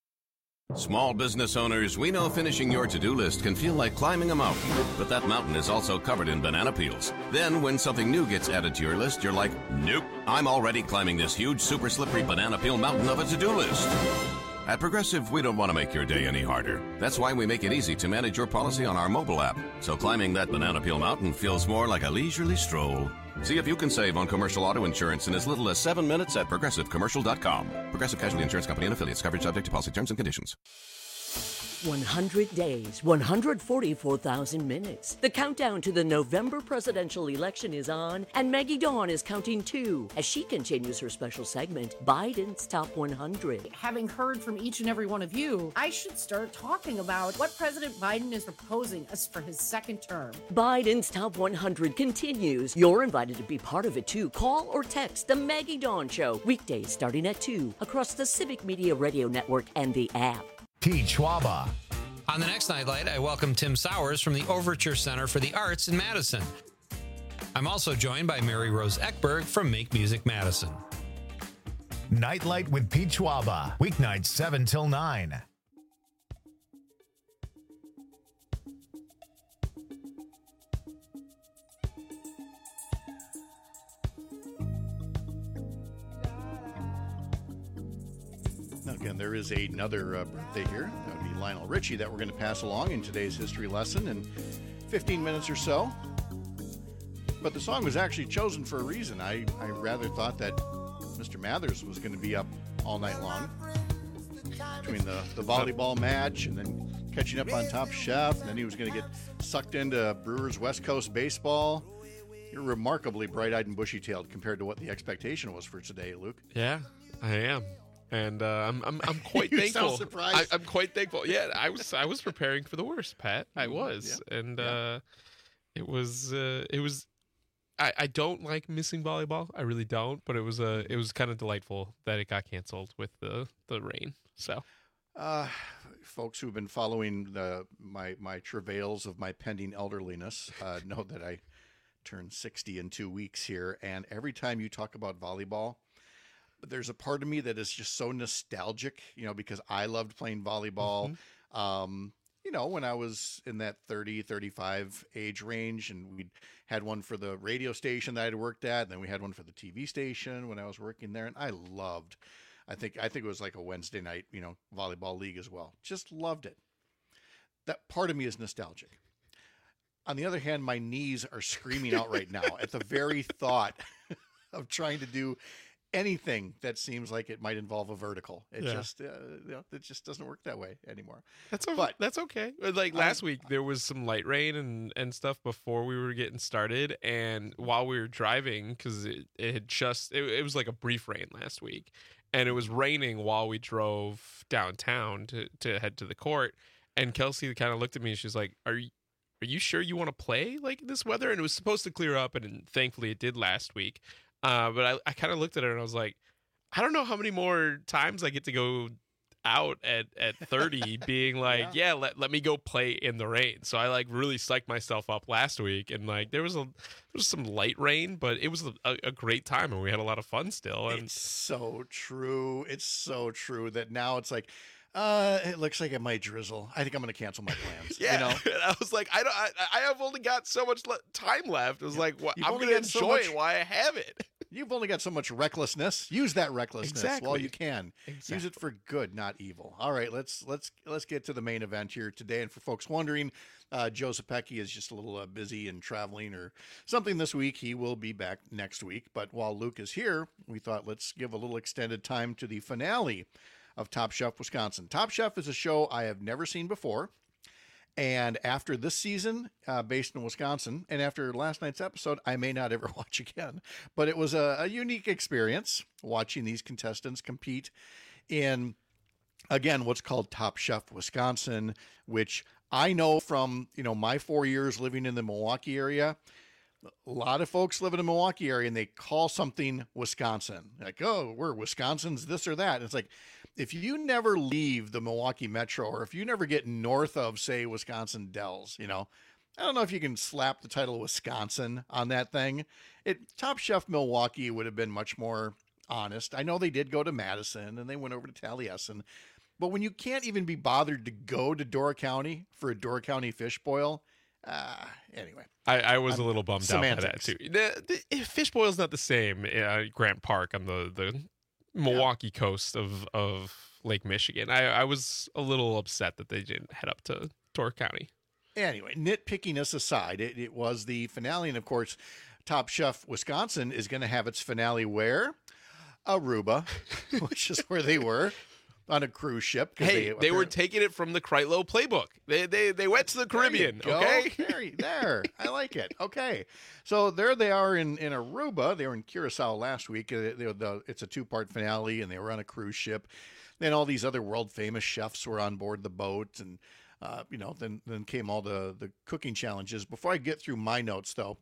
Small business owners, we know finishing your to-do list can feel like climbing a mountain, but that mountain is also covered in banana peels. Then when something new gets added to your list, you're like, nope, I'm already climbing this huge, super slippery banana peel mountain of a to-do list. At Progressive, we don't want to make your day any harder. That's why we make it easy to manage your policy on our mobile app, so climbing that banana peel mountain feels more like a leisurely stroll. See if you can save on commercial auto insurance in as little as seven minutes at progressive commercial dot com. Progressive Casualty Insurance Company and affiliates. Coverage subject to policy terms and conditions. one hundred days, one hundred forty-four thousand minutes. The countdown to the November presidential election is on, and Maggie Dawn is counting too as she continues her special segment, Biden's Top one hundred. Having heard from each and every one of you, I should start talking about what President Biden is proposing us for his second term. Biden's Top one hundred continues. You're invited to be part of it too. Call or text The Maggie Dawn Show, weekdays starting at two, across the Civic Media Radio Network and the app. Pete Schwaba. On the next Nightlight, I welcome Tim Sowers from the Overture Center for the Arts in Madison. I'm also joined by Mary Rose Eckberg from Make Music Madison. Nightlight with Pete Schwaba, weeknights seven till nine. Again, there is another uh, birthday here. That would be Lionel Richie that we're going to pass along in today's history lesson in fifteen minutes or so. But the song was actually chosen for a reason. I, I rather thought that Mister Mathers was going to be up all night long between the, the volleyball match and then catching up on Top Chef, and then he was going to get sucked into Brewers West Coast baseball. You're remarkably bright-eyed and bushy-tailed compared to what the expectation was for today, Luke. Yeah, I am. And uh, I'm I'm I'm quite you thankful. Sound surprised. I, I'm quite thankful. Yeah, I was I was preparing for the worst, Pat. I was, yeah. and yeah. uh, it was uh, it was. I, I don't like missing volleyball. I really don't. But it was uh, it was kind of delightful that it got canceled with the, the rain. So, uh, folks who've been following the my my travails of my pending elderliness uh, know that I turned sixty in two weeks here, and every time you talk about volleyball, there's a part of me that is just so nostalgic, you know, because I loved playing volleyball, mm-hmm. um, you know, when I was in that thirty, thirty-five age range, and we had one for the radio station that I'd worked at, and then we had one for the T V station when I was working there, and I loved, I think, I think it was like a Wednesday night, you know, volleyball league as well. Just loved it. That part of me is nostalgic. On the other hand, my knees are screaming out right now at the very thought of trying to do anything that seems like it might involve a vertical. It yeah. just, uh, you know, it just doesn't work that way anymore. That's okay. But that's okay. Like last um, week, there was some light rain and, and stuff before we were getting started, and while we were driving, because it, it had just, it, it was like a brief rain last week, and it was raining while we drove downtown to to head to the court. And Kelsey kind of looked at me, and she's like, "Are you?" Are you sure you want to play like this weather? And it was supposed to clear up, and thankfully it did last week. Uh, but I, I kind of looked at her and I was like, I don't know how many more times I get to go out at, at thirty being like, yeah, yeah let, let me go play in the rain. So I like really psyched myself up last week, and like there was a there was some light rain, but it was a, a great time and we had a lot of fun still. And it's so true. It's so true that now it's like, Uh, it looks like it might drizzle. I think I'm going to cancel my plans. yeah, you know? And I was like, I don't. I, I have only got so much le- time left. It was like, well, I'm going to enjoy so much, it while I have it. You've only got so much recklessness. Use that recklessness exactly. while you can. Exactly. Use it for good, not evil. All right, let's let's let's get to the main event here today. And for folks wondering, uh, Joe Zepecki is just a little uh, busy and traveling or something this week. He will be back next week. But while Luke is here, we thought let's give a little extended time to the finale of Top Chef Wisconsin. Top Chef is a show I have never seen before. And after this season, uh, based in Wisconsin, and after last night's episode, I may not ever watch again. But it was a, a unique experience watching these contestants compete in, again, what's called Top Chef Wisconsin, which I know from, you know, my four years living in the Milwaukee area. A lot of folks live in the Milwaukee area and they call something Wisconsin. Like, oh, we're Wisconsin's this or that. And it's like, if you never leave the Milwaukee metro, or if you never get north of, say, Wisconsin Dells, you know, I don't know if you can slap the title Wisconsin on that thing. It Top Chef Milwaukee would have been much more honest. I know they did go to Madison and they went over to Taliesin, but when you can't even be bothered to go to Door County for a Door County fish boil, uh, anyway. I, I was I'm, a little bummed semantics. out by that too. The, the, fish boil's not the same at Grant Park on the, the Milwaukee yeah. coast of, of Lake Michigan. I, I was a little upset that they didn't head up to Door County. Anyway, nitpickiness aside, it, it was the finale. And of course, Top Chef Wisconsin is going to have its finale where? Aruba, which is where they were. on a cruise ship. Hey, they, they were taking it from the Kreitlow playbook. They they they went to the Caribbean. There you Okay, go. there, there. I like it. Okay, so there they are in, in Aruba. They were in Curacao last week. Uh, they, the, it's a two part finale, and they were on a cruise ship. Then all these other world famous chefs were on board the boat, and uh, you know, then then came all the the cooking challenges. Before I get through my notes, though,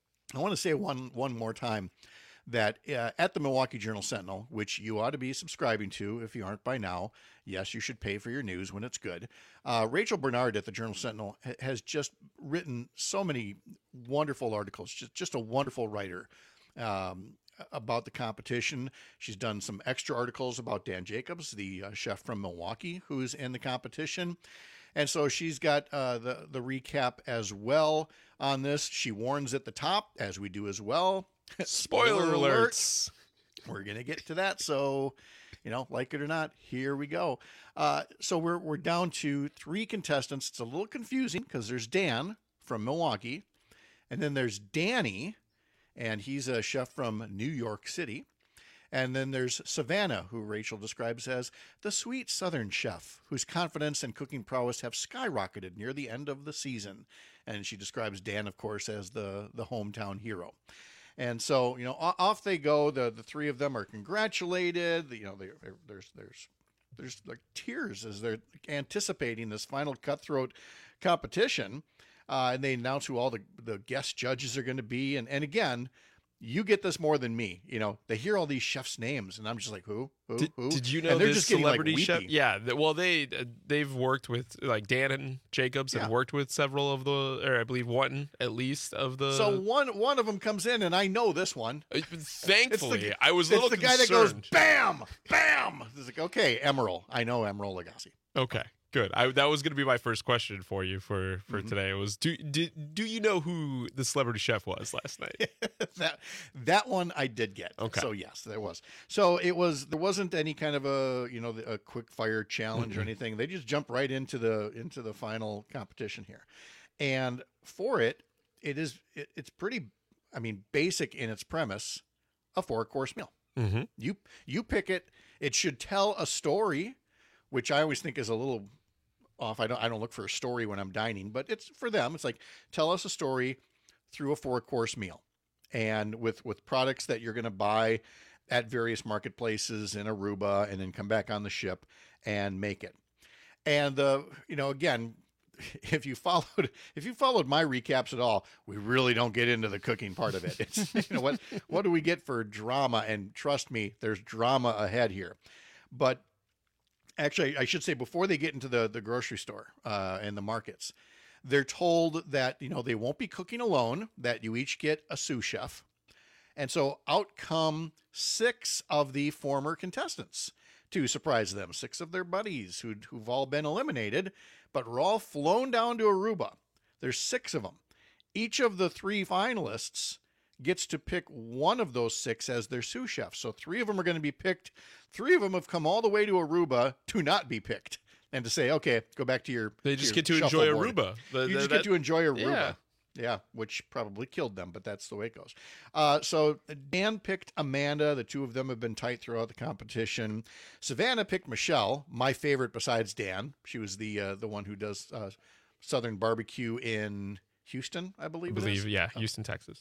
I want to say one one more time that uh, at the Milwaukee Journal-Sentinel, which you ought to be subscribing to if you aren't by now, yes, you should pay for your news when it's good. Uh, Rachel Bernard at the Journal-Sentinel ha- has just written so many wonderful articles, just, just a wonderful writer um, about the competition. She's done some extra articles about Dan Jacobs, the uh, chef from Milwaukee, who's in the competition. And so she's got uh, the, the recap as well on this. She warns at the top, as we do as well. Spoiler, Spoiler alerts. Alert. We're going to get to that. So, you know, like it or not, here we go. Uh, so we're, we're down to three contestants. It's a little confusing because there's Dan from Milwaukee, and then there's Danny, and he's a chef from New York City. And then there's Savannah, who Rachel describes as the sweet Southern chef, whose confidence and cooking prowess have skyrocketed near the end of the season. And she describes Dan, of course, as the, the hometown hero. And so, you know, off they go. The the three of them are congratulated. You know, they, there's there's there's like tears as they're anticipating this final cutthroat competition. Uh, and they announce who all the, the guest judges are going to be. And and again, you get this more than me. You know, they hear all these chefs' names, and I'm just like, who, who, did, who? Did you know and they're this just getting, celebrity like, chef? weepy. Yeah. th- Well, they uh, they've worked with like Dan and Jacobs, Yeah. and worked with several of the, or I believe one at least of the. So one one of them comes in, and I know this one. Thankfully, It's the- I was a it's little the guy that concerned. goes bam, bam. It's like, okay, Emerald. I know Emerald Lagasse. Okay, good. I, that was going to be my first question for you for, for Mhm. today. Was do, do do you know who the celebrity chef was last night? that that one I did get. Okay. So yes, there was. So it was there wasn't any kind of a you know a quick fire challenge or Mhm. anything. They just jumped right into the into the final competition here, and for it, it is it, it's pretty. I mean, basic in its premise, a four course meal. Mm-hmm. You you pick it. It should tell a story, which I always think is a little off. I don't I don't look for a story when I'm dining, but it's for them. It's like tell us a story through a four course meal, and with with products that you're going to buy at various marketplaces in Aruba, and then come back on the ship and make it. And the you know again, if you followed if you followed my recaps at all, we really don't get into the cooking part of it. It's you know what what do we get for drama? And trust me, there's drama ahead here. But actually, I should say before they get into the, the grocery store uh, and the markets, they're told that, you know, they won't be cooking alone, that you each get a sous chef. And so out come six of the former contestants to surprise them, six of their buddies who'd, who've all been eliminated, but were all flown down to Aruba. There's six of them. Each of the three finalists gets to pick one of those six as their sous chef. So three of them are going to be picked. Three of them have come all the way to Aruba to not be picked and to say, okay, go back to your They just your get to enjoy shuffleboard. Aruba. The- You the- just that- get to enjoy Aruba. Yeah. Yeah, which probably killed them, but that's the way it goes. Uh, so Dan picked Amanda. The two of them have been tight throughout the competition. Savannah picked Michelle, my favorite besides Dan. She was the uh, the one who does uh, Southern barbecue in Houston, I believe. I believe, it is. yeah, Houston, Texas.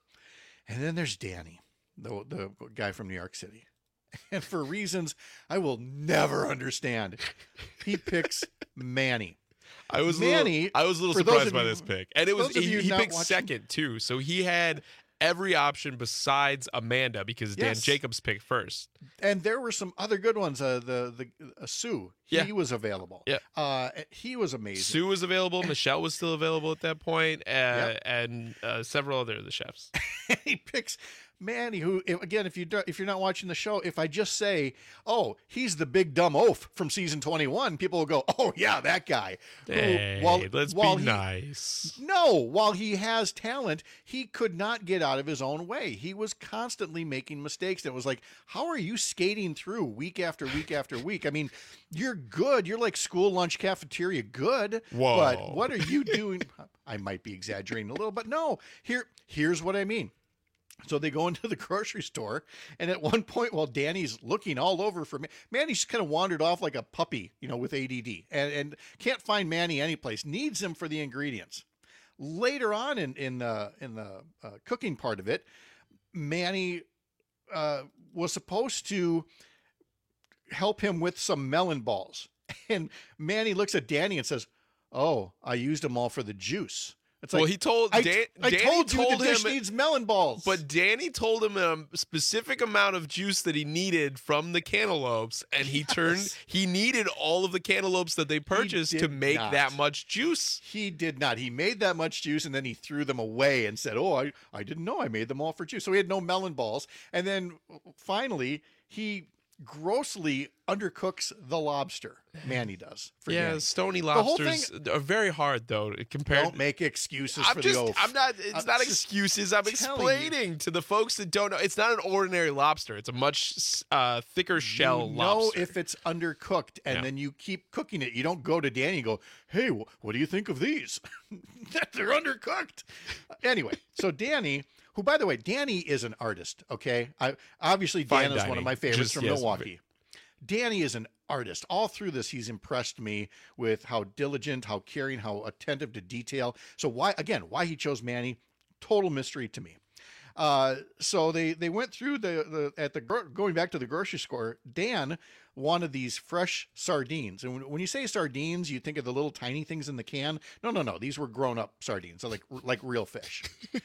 And then there's Danny, the the guy from New York City. And for reasons I will never understand, he picks Manny. I was Manny. A little, I was a little for those surprised of by you- this pick, and it was those of he, you he not picked watching- second too, so he had every option besides Amanda because Dan Yes. Jacobs picked first. And there were some other good ones. Uh, the the uh, Sue, he Yeah. was available. Yeah. uh, he was amazing. Sue was available. Michelle was still available at that point, uh, Yep. and uh, several other of the chefs. He picks Manny, who if- again, if you do, if you're not watching the show, if I just say, "Oh, he's the big dumb oaf from season twenty-one," people will go, "Oh yeah, that guy." Who, Hey, let's while be he- nice. No, while he has talent, he could not get out of his own way. He was constantly making mistakes. It was like, how are you skating through week after week after week? I mean, you're good. You're like school lunch cafeteria good. Whoa. But what are you doing? I might be exaggerating a little, but no. Here, here's what I mean. So they go into the grocery store, and at one point, while Danny's looking all over for me, Manny's just kind of wandered off like a puppy, you know, with A D D, and, and can't find Manny anyplace. Needs him for the ingredients. Later on in in the in the uh, cooking part of it, Manny uh, was supposed to help him with some melon balls, and Manny looks at Danny and says, "Oh, I used them all for the juice." It's well, like, he told I, Dan, I Danny told you told the dish him, needs melon balls. But Danny told him a specific amount of juice that he needed from the cantaloupes, and he yes. turned he needed all of the cantaloupes that they purchased to make not. that much juice. He did not. He made that much juice, and then he threw them away and said, "Oh, I, I didn't know I made them all for juice." So he had no melon balls. And then finally, he grossly undercooks the lobster. Manny does. For yeah, Danny. stony lobsters thing, are very hard though. Compared, don't make excuses I'm for just, the oaf. I'm not. It's I'm not excuses. I'm explaining you. to the folks that don't know. It's not an ordinary lobster. It's a much uh, thicker shell you lobster. know if it's undercooked, and yeah. then you keep cooking it. You don't go to Danny and go, "Hey, what do you think of these?" That they're undercooked. Anyway, so Danny. Who, by the way, Danny is an artist, okay? I obviously Dan Fine is dining. one of my favorites Just, from yes, Milwaukee. Danny is an artist. All through this, he's impressed me with how diligent, how caring, how attentive to detail. So why, again, why he chose Manny, total mystery to me. Uh, so they they went through the the at the going back to the grocery store. Dan wanted these fresh sardines, and when, when you say sardines, you think of the little tiny things in the can. No, no, no. These were grown up sardines, so like like real fish.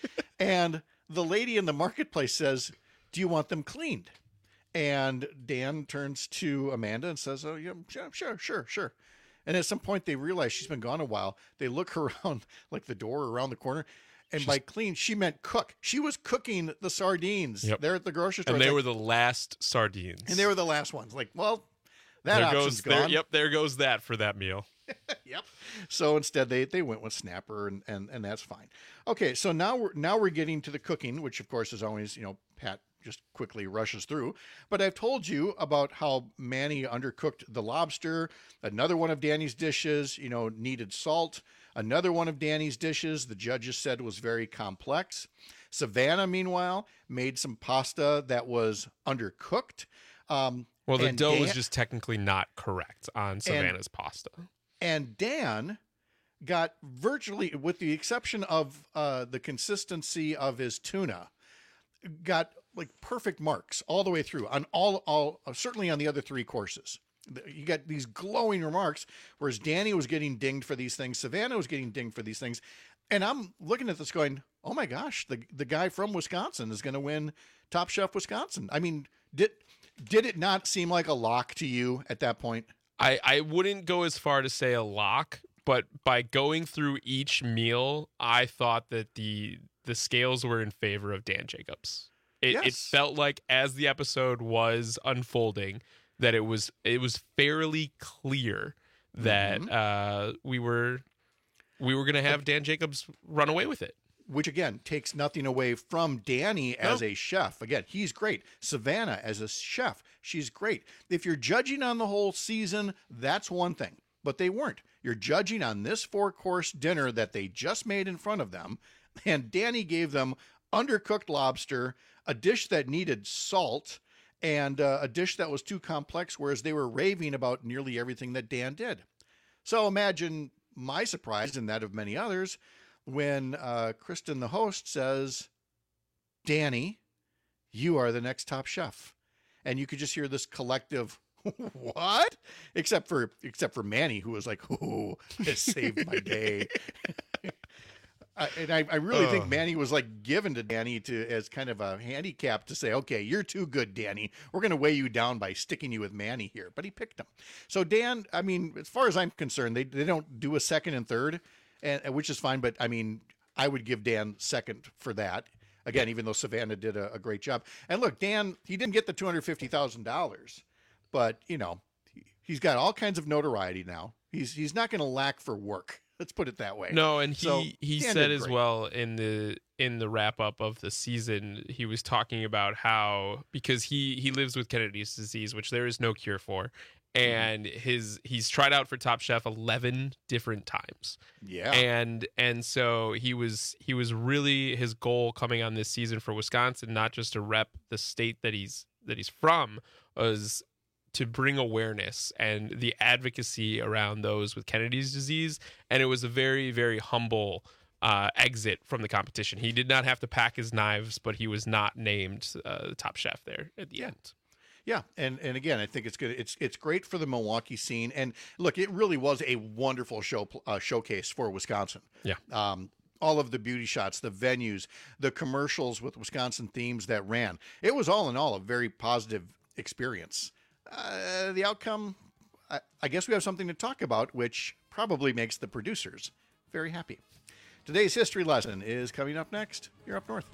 And the lady in the marketplace says, "Do you want them cleaned?" And Dan turns to Amanda and says, "Oh, yeah, sure, sure, sure, sure." And at some point, they realize she's been gone a while. They look around, like the door around the corner. And she's, by clean, she meant cook. She was cooking the sardines yep. there at the grocery store. And they like, were the last sardines. And they were the last ones. Like, well, that there option's goes, there, gone. Yep, there goes that for that meal. Yep. So instead, they they went with snapper, and, and and that's fine. Okay, so now we're now we're getting to the cooking, which of course is always, you know, Pat just quickly rushes through. But I've told you about how Manny undercooked the lobster. Another one of Danny's dishes, you know, needed salt. Another one of Danny's dishes, the judges said was very complex. Savannah, meanwhile, made some pasta that was undercooked. Um, well, the dough Dan, was just technically not correct on Savannah's and, pasta. And Dan got virtually, with the exception of uh, the consistency of his tuna, got like perfect marks all the way through on all, all certainly on the other three courses. You got these glowing remarks, whereas Danny was getting dinged for these things. Savannah was getting dinged for these things. And I'm looking at this going, oh my gosh, the, the guy from Wisconsin is going to win Top Chef Wisconsin. I mean, did, did it not seem like a lock to you at that point? I, I wouldn't go as far to say a lock, but by going through each meal, I thought that the the scales were in favor of Dan Jacobs. It, yes. it felt like as the episode was unfolding that it was it was fairly clear that mm-hmm. uh, we were we were going to have Dan Jacobs run away with it. Which, again, takes nothing away from Danny as nope. a chef. Again, he's great. Savannah as a chef, she's great. If you're judging on the whole season, that's one thing. But they weren't. You're judging on this four-course dinner that they just made in front of them, and Danny gave them undercooked lobster, a dish that needed salt, and uh, a dish that was too complex, whereas they were raving about nearly everything that Dan did. So imagine my surprise, and that of many others, when uh, Kristen, the host, says, "Danny, you are the next Top Chef." And you could just hear this collective, what? Except for except for Manny, who was like, "Oh, it saved my day." uh, and I, I really uh. think Manny was like given to Danny to as kind of a handicap to say, "Okay, you're too good, Danny. We're going to weigh you down by sticking you with Manny here." But he picked him. So Dan, I mean, as far as I'm concerned, they they don't do a second and third. And which is fine, but I mean, I would give Dan second for that. Again, even though Savannah did a, a great job. And look, Dan, he didn't get the two hundred fifty thousand dollars, but you know, he, he's got all kinds of notoriety now. He's he's not going to lack for work. Let's put it that way. No, and he so, he Dan said as great. well in the in the wrap up of the season, he was talking about how because he he lives with Kennedy's disease, which there is no cure for, and his he's tried out for Top Chef eleven different times. Yeah. And and so he was he was really his goal coming on this season for Wisconsin, not just to rep the state that he's that he's from, was to bring awareness and the advocacy around those with Kennedy's disease. And it was a very, very humble uh, exit from the competition. He did not have to pack his knives, but he was not named uh, the Top Chef there at the end. Yeah, and and again, I think it's good. It's it's great for the Milwaukee scene, and look, it really was a wonderful show uh, showcase for Wisconsin. Yeah, um, all of the beauty shots, the venues, the commercials with Wisconsin themes that ran. It was all in all a very positive experience. Uh, the outcome, I, I guess we have something to talk about, which probably makes the producers very happy. Today's history lesson is coming up next. You're up north.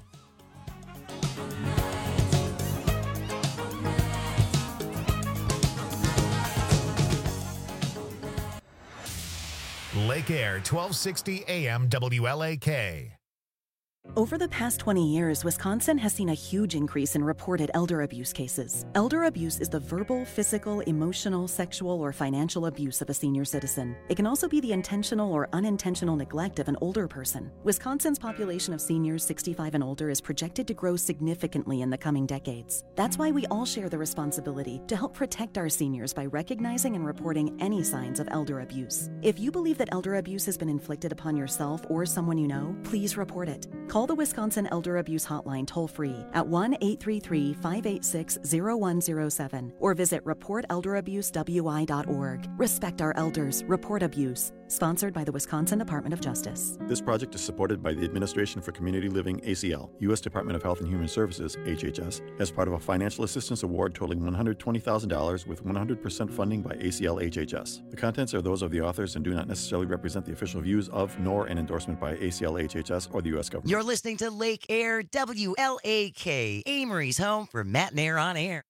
Lake Air, twelve sixty A M W L A K. Over the past twenty years, Wisconsin has seen a huge increase in reported elder abuse cases. Elder abuse is the verbal, physical, emotional, sexual, or financial abuse of a senior citizen. It can also be the intentional or unintentional neglect of an older person. Wisconsin's population of seniors sixty-five and older is projected to grow significantly in the coming decades. That's why we all share the responsibility to help protect our seniors by recognizing and reporting any signs of elder abuse. If you believe that elder abuse has been inflicted upon yourself or someone you know, please report it. Call the Wisconsin Elder Abuse Hotline toll-free at one eight three three, five eight six, zero one zero seven or visit report elder abuse w i dot org. Respect our elders. Report abuse. Sponsored by the Wisconsin Department of Justice. This project is supported by the Administration for Community Living, A C L, U S Department of Health and Human Services, H H S, as part of a financial assistance award totaling one hundred twenty thousand dollars with one hundred percent funding by A C L H H S. The contents are those of the authors and do not necessarily represent the official views of nor an endorsement by A C L H H S or the U S government. You're listening to Lake Air W L A K, Amory's home for Matt and Air on Air.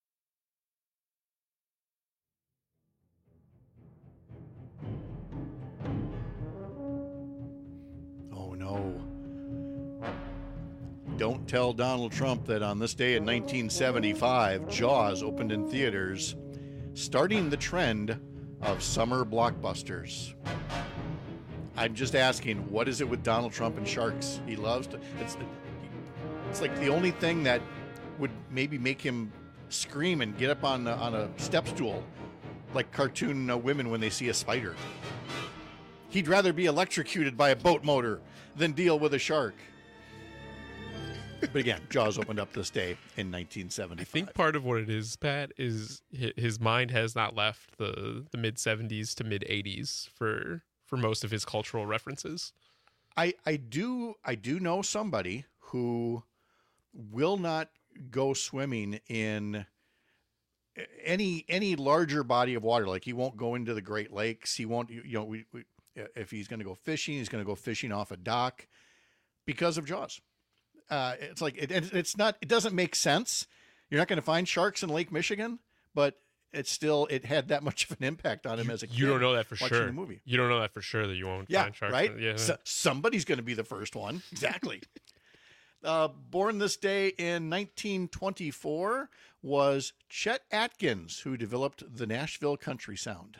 Don't tell Donald Trump that on this day in nineteen seventy-five, Jaws opened in theaters, starting the trend of summer blockbusters. I'm just asking, what is it with Donald Trump and sharks? He loves to, it's, it's like the only thing that would maybe make him scream and get up on, on a step stool like cartoon uh, women when they see a spider. He'd rather be electrocuted by a boat motor than deal with a shark. But again, Jaws opened up this day in nineteen seventy-five. I think part of what it is, Pat, is his mind has not left the, the mid seventies to mid eighties for for most of his cultural references. I, I do I do know somebody who will not go swimming in any any larger body of water. Like he won't go into the Great Lakes. He won't, you know, we, we if he's going to go fishing, he's going to go fishing off a dock because of Jaws. Uh, it's like it, it's not. It doesn't make sense. You're not going to find sharks in Lake Michigan, but it's still it had that much of an impact on him you, as a kid. You don't know that for watching sure. The movie. You don't know that for sure that you won't yeah, find sharks. Right? Yeah, so, somebody's going to be the first one. Exactly. uh, born this day in nineteen twenty-four was Chet Atkins, who developed the Nashville country sound.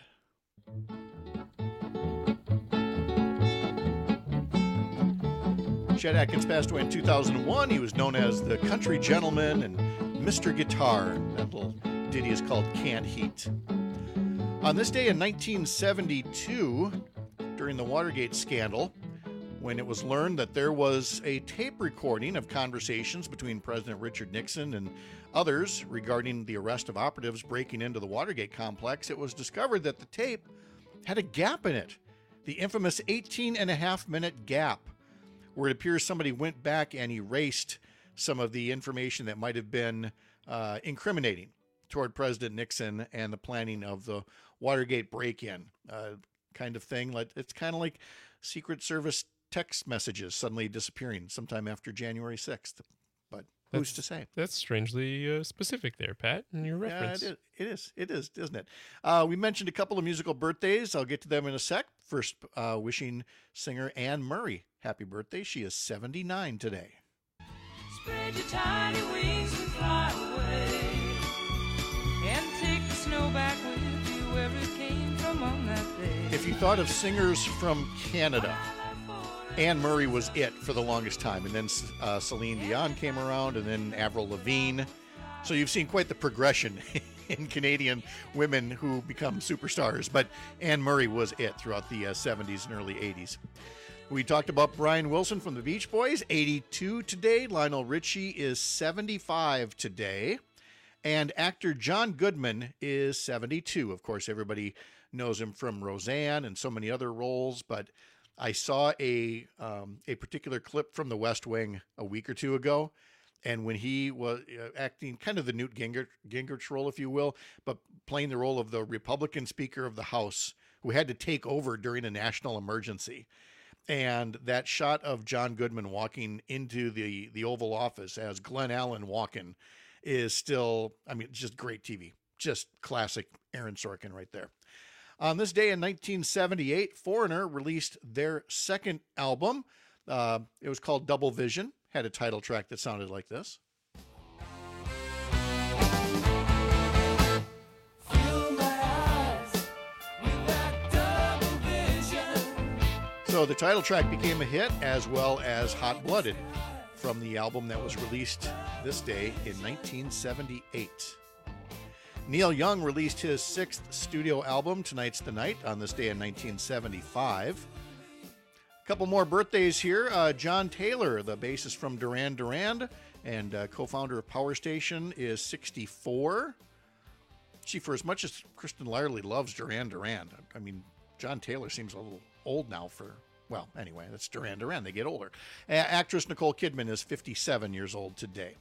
Chet Atkins passed away in two thousand one. He was known as the Country Gentleman and Mister Guitar. That little ditty is called Can't Heat. On this day in nineteen seventy-two, during the Watergate scandal, when it was learned that there was a tape recording of conversations between President Richard Nixon and others regarding the arrest of operatives breaking into the Watergate complex, it was discovered that the tape had a gap in it, the infamous eighteen and a half minute gap, where it appears somebody went back and erased some of the information that might have been uh, incriminating toward President Nixon and the planning of the Watergate break-in uh, kind of thing. Like it's kind of like Secret Service text messages suddenly disappearing sometime after January sixth. But who's that's, to say? That's strangely uh, specific there, Pat, in your reference. Yeah, it is, it is, it is isn't it? Uh, we mentioned a couple of musical birthdays. I'll get to them in a sec. First, uh, wishing singer Anne Murray happy birthday. She is seventy-nine today. Spread your tiny wings and fly away, and take the snow back with you if you thought of singers from Canada, Anne Murray was it for the longest time. And then uh, Celine Dion came around, and then Avril Lavigne. So you've seen quite the progression in Canadian women who become superstars. But Anne Murray was it throughout the uh, seventies and early eighties. We talked about Brian Wilson from the Beach Boys, eighty-two today. Lionel Richie is seventy-five today. And actor John Goodman is seventy-two. Of course, everybody knows him from Roseanne and so many other roles, but I saw a um, a particular clip from The West Wing a week or two ago, and when he was uh, acting kind of the Newt Gingrich, Gingrich role, if you will, but playing the role of the Republican Speaker of the House who had to take over during a national emergency. And that shot of John Goodman walking into the, the Oval Office as Glenn Allen walking is still, I mean, just great T V. Just classic Aaron Sorkin right there. On this day in nineteen seventy-eight, Foreigner released their second album. Uh, it was called Double Vision, had a title track that sounded like this. So the title track became a hit, as well as Hot Blooded, from the album that was released this day in nineteen seventy-eight. Neil Young released his sixth studio album, Tonight's the Night, on this day in nineteen seventy-five. A couple more birthdays here. Uh, John Taylor, the bassist from Duran Duran and uh, co-founder of Power Station, is sixty-four. Gee, for as much as Kristen Lyerly loves Duran Duran, I mean, John Taylor seems a little old now for, well, anyway, that's Duran Duran. They get older. A- actress Nicole Kidman is fifty-seven years old today.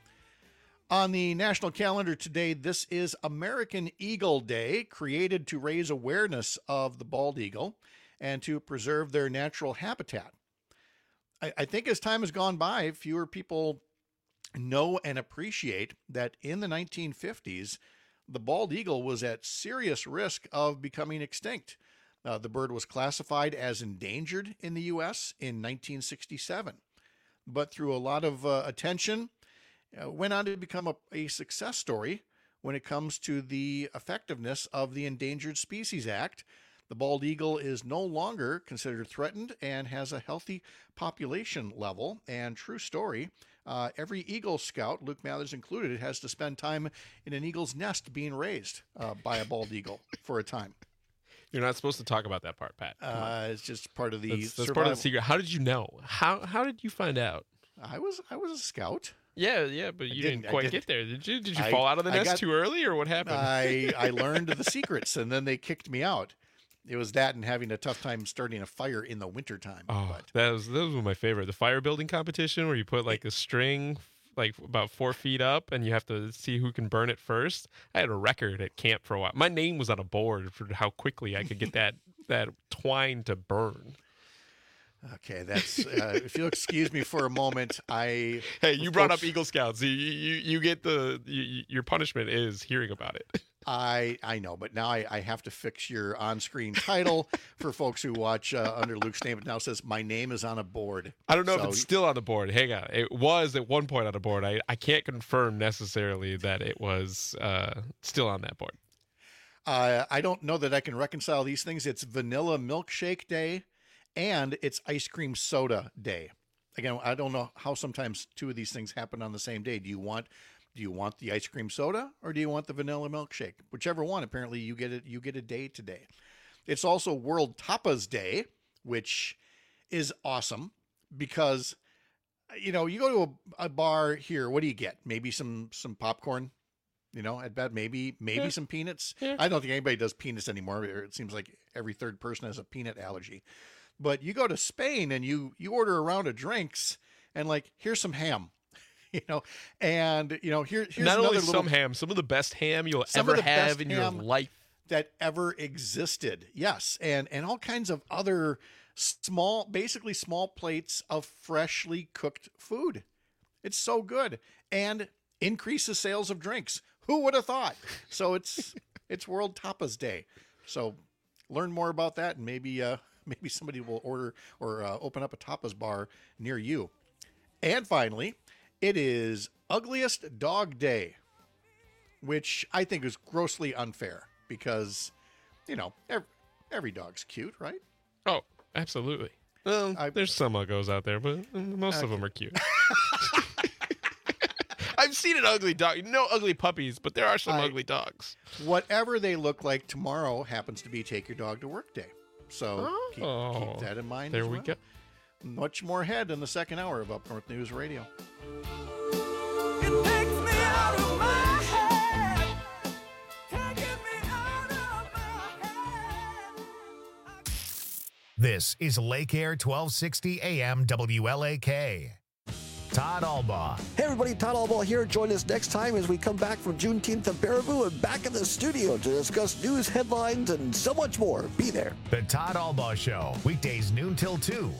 On the national calendar today, this is American Eagle Day, created to raise awareness of the bald eagle and to preserve their natural habitat. I, I think as time has gone by, fewer people know and appreciate that in the nineteen fifties, the bald eagle was at serious risk of becoming extinct. Uh, the bird was classified as endangered in the U S in nineteen sixty-seven. But through a lot of uh, attention, Uh, went on to become a, a success story when it comes to the effectiveness of the Endangered Species Act. The bald eagle is no longer considered threatened and has a healthy population level. And true story, uh, every Eagle Scout, Luke Mathers included, has to spend time in an eagle's nest being raised uh, by a bald eagle for a time. You're not supposed to talk about that part, Pat. Uh, it's just part of the That's, that's part of the secret. How did you know? How how did you find out? I was I was a scout. Yeah, yeah, but you didn't, didn't quite didn't. get there, did you? Did you I, fall out of the nest got, too early, or what happened? I, I learned the secrets, and then they kicked me out. It was that and having a tough time starting a fire in the wintertime. Oh, but. that was that was one of my favorite. The fire building competition where you put like a string like about four feet up, and you have to see who can burn it first. I had a record at camp for a while. My name was on a board for how quickly I could get that that twine to burn. Okay, that's. Uh, if you'll excuse me for a moment, I. Hey, you brought folks, up Eagle Scouts. You you, you get the you, your punishment is hearing about it. I I know, but now I, I have to fix your on-screen title for folks who watch uh, under Luke's name. It now says my name is on a board. I don't know so, if it's still on the board. Hang on, it was at one point on the board. I I can't confirm necessarily that it was uh, still on that board. Uh, I don't know that I can reconcile these things. It's Vanilla Milkshake Day. And it's Ice Cream Soda Day. Again, I don't know how sometimes two of these things happen on the same day. Do you want do you want the ice cream soda or do you want the vanilla milkshake? Whichever one, apparently you get it you get a day today. It's also World Tapas Day, which is awesome because you know, you go to a, a bar here, what do you get? Maybe some some popcorn, you know, at bed, maybe maybe yeah. some peanuts. Yeah. I don't think anybody does peanuts anymore. It seems like every third person has a peanut allergy. But you go to Spain and you you order a round of drinks and like, here's some ham, you know, and you know, here here's not another only little, some ham, some of the best ham you'll ever have in your life that ever existed. Yes, and and all kinds of other small, basically small plates of freshly cooked food. It's so good and increases sales of drinks. Who would have thought? So it's it's World Tapas Day. So learn more about that and maybe. Uh, Maybe somebody will order or uh, open up a tapas bar near you. And finally, it is Ugliest Dog Day, which I think is grossly unfair because, you know, every, Every dog's cute, right? Oh, absolutely. Well, I, there's some uggos out there, but most okay. of them are cute. I've seen an ugly dog. No ugly puppies, but there are some I, ugly dogs. Whatever they look like tomorrow happens to be Take Your Dog to Work Day. So oh, keep, keep that in mind. There as we well. go. Much more ahead in the second hour of Up North News Radio. It takes me out of my head. Taking me out of my head. This is Lake Air twelve sixty A M W L A K. Todd Albaugh. Hey everybody, Todd Albaugh here. Join us next time as we come back from Juneteenth at Baraboo and back in the studio to discuss news, headlines, and so much more. Be there. The Todd Albaugh Show, weekdays noon till two.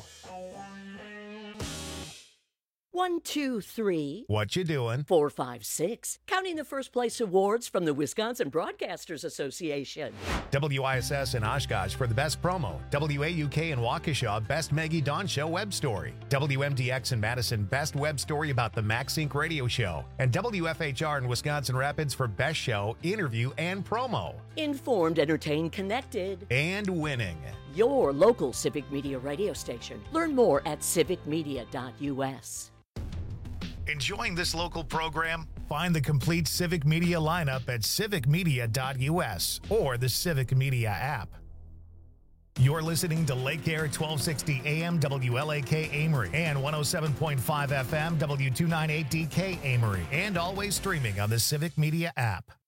One, two, three. What you doing? Four, five, six. Counting the first place awards from the Wisconsin Broadcasters Association. W I S S in Oshkosh for the best promo. W A U K in Waukesha, best Maggie Dawn Show web story. W M D X in Madison, best web story about the MaxSync radio show. And W F H R in Wisconsin Rapids for best show, interview, and promo. Informed, entertained, connected. And winning. Your local Civic Media radio station. Learn more at civic media dot U S. Enjoying this local program? Find the complete Civic Media lineup at civic media dot U S or the Civic Media app. You're listening to Lake Air twelve sixty A M W L A K Amory and one oh seven point five F M W two ninety-eight D K Amory, and always streaming on the Civic Media app.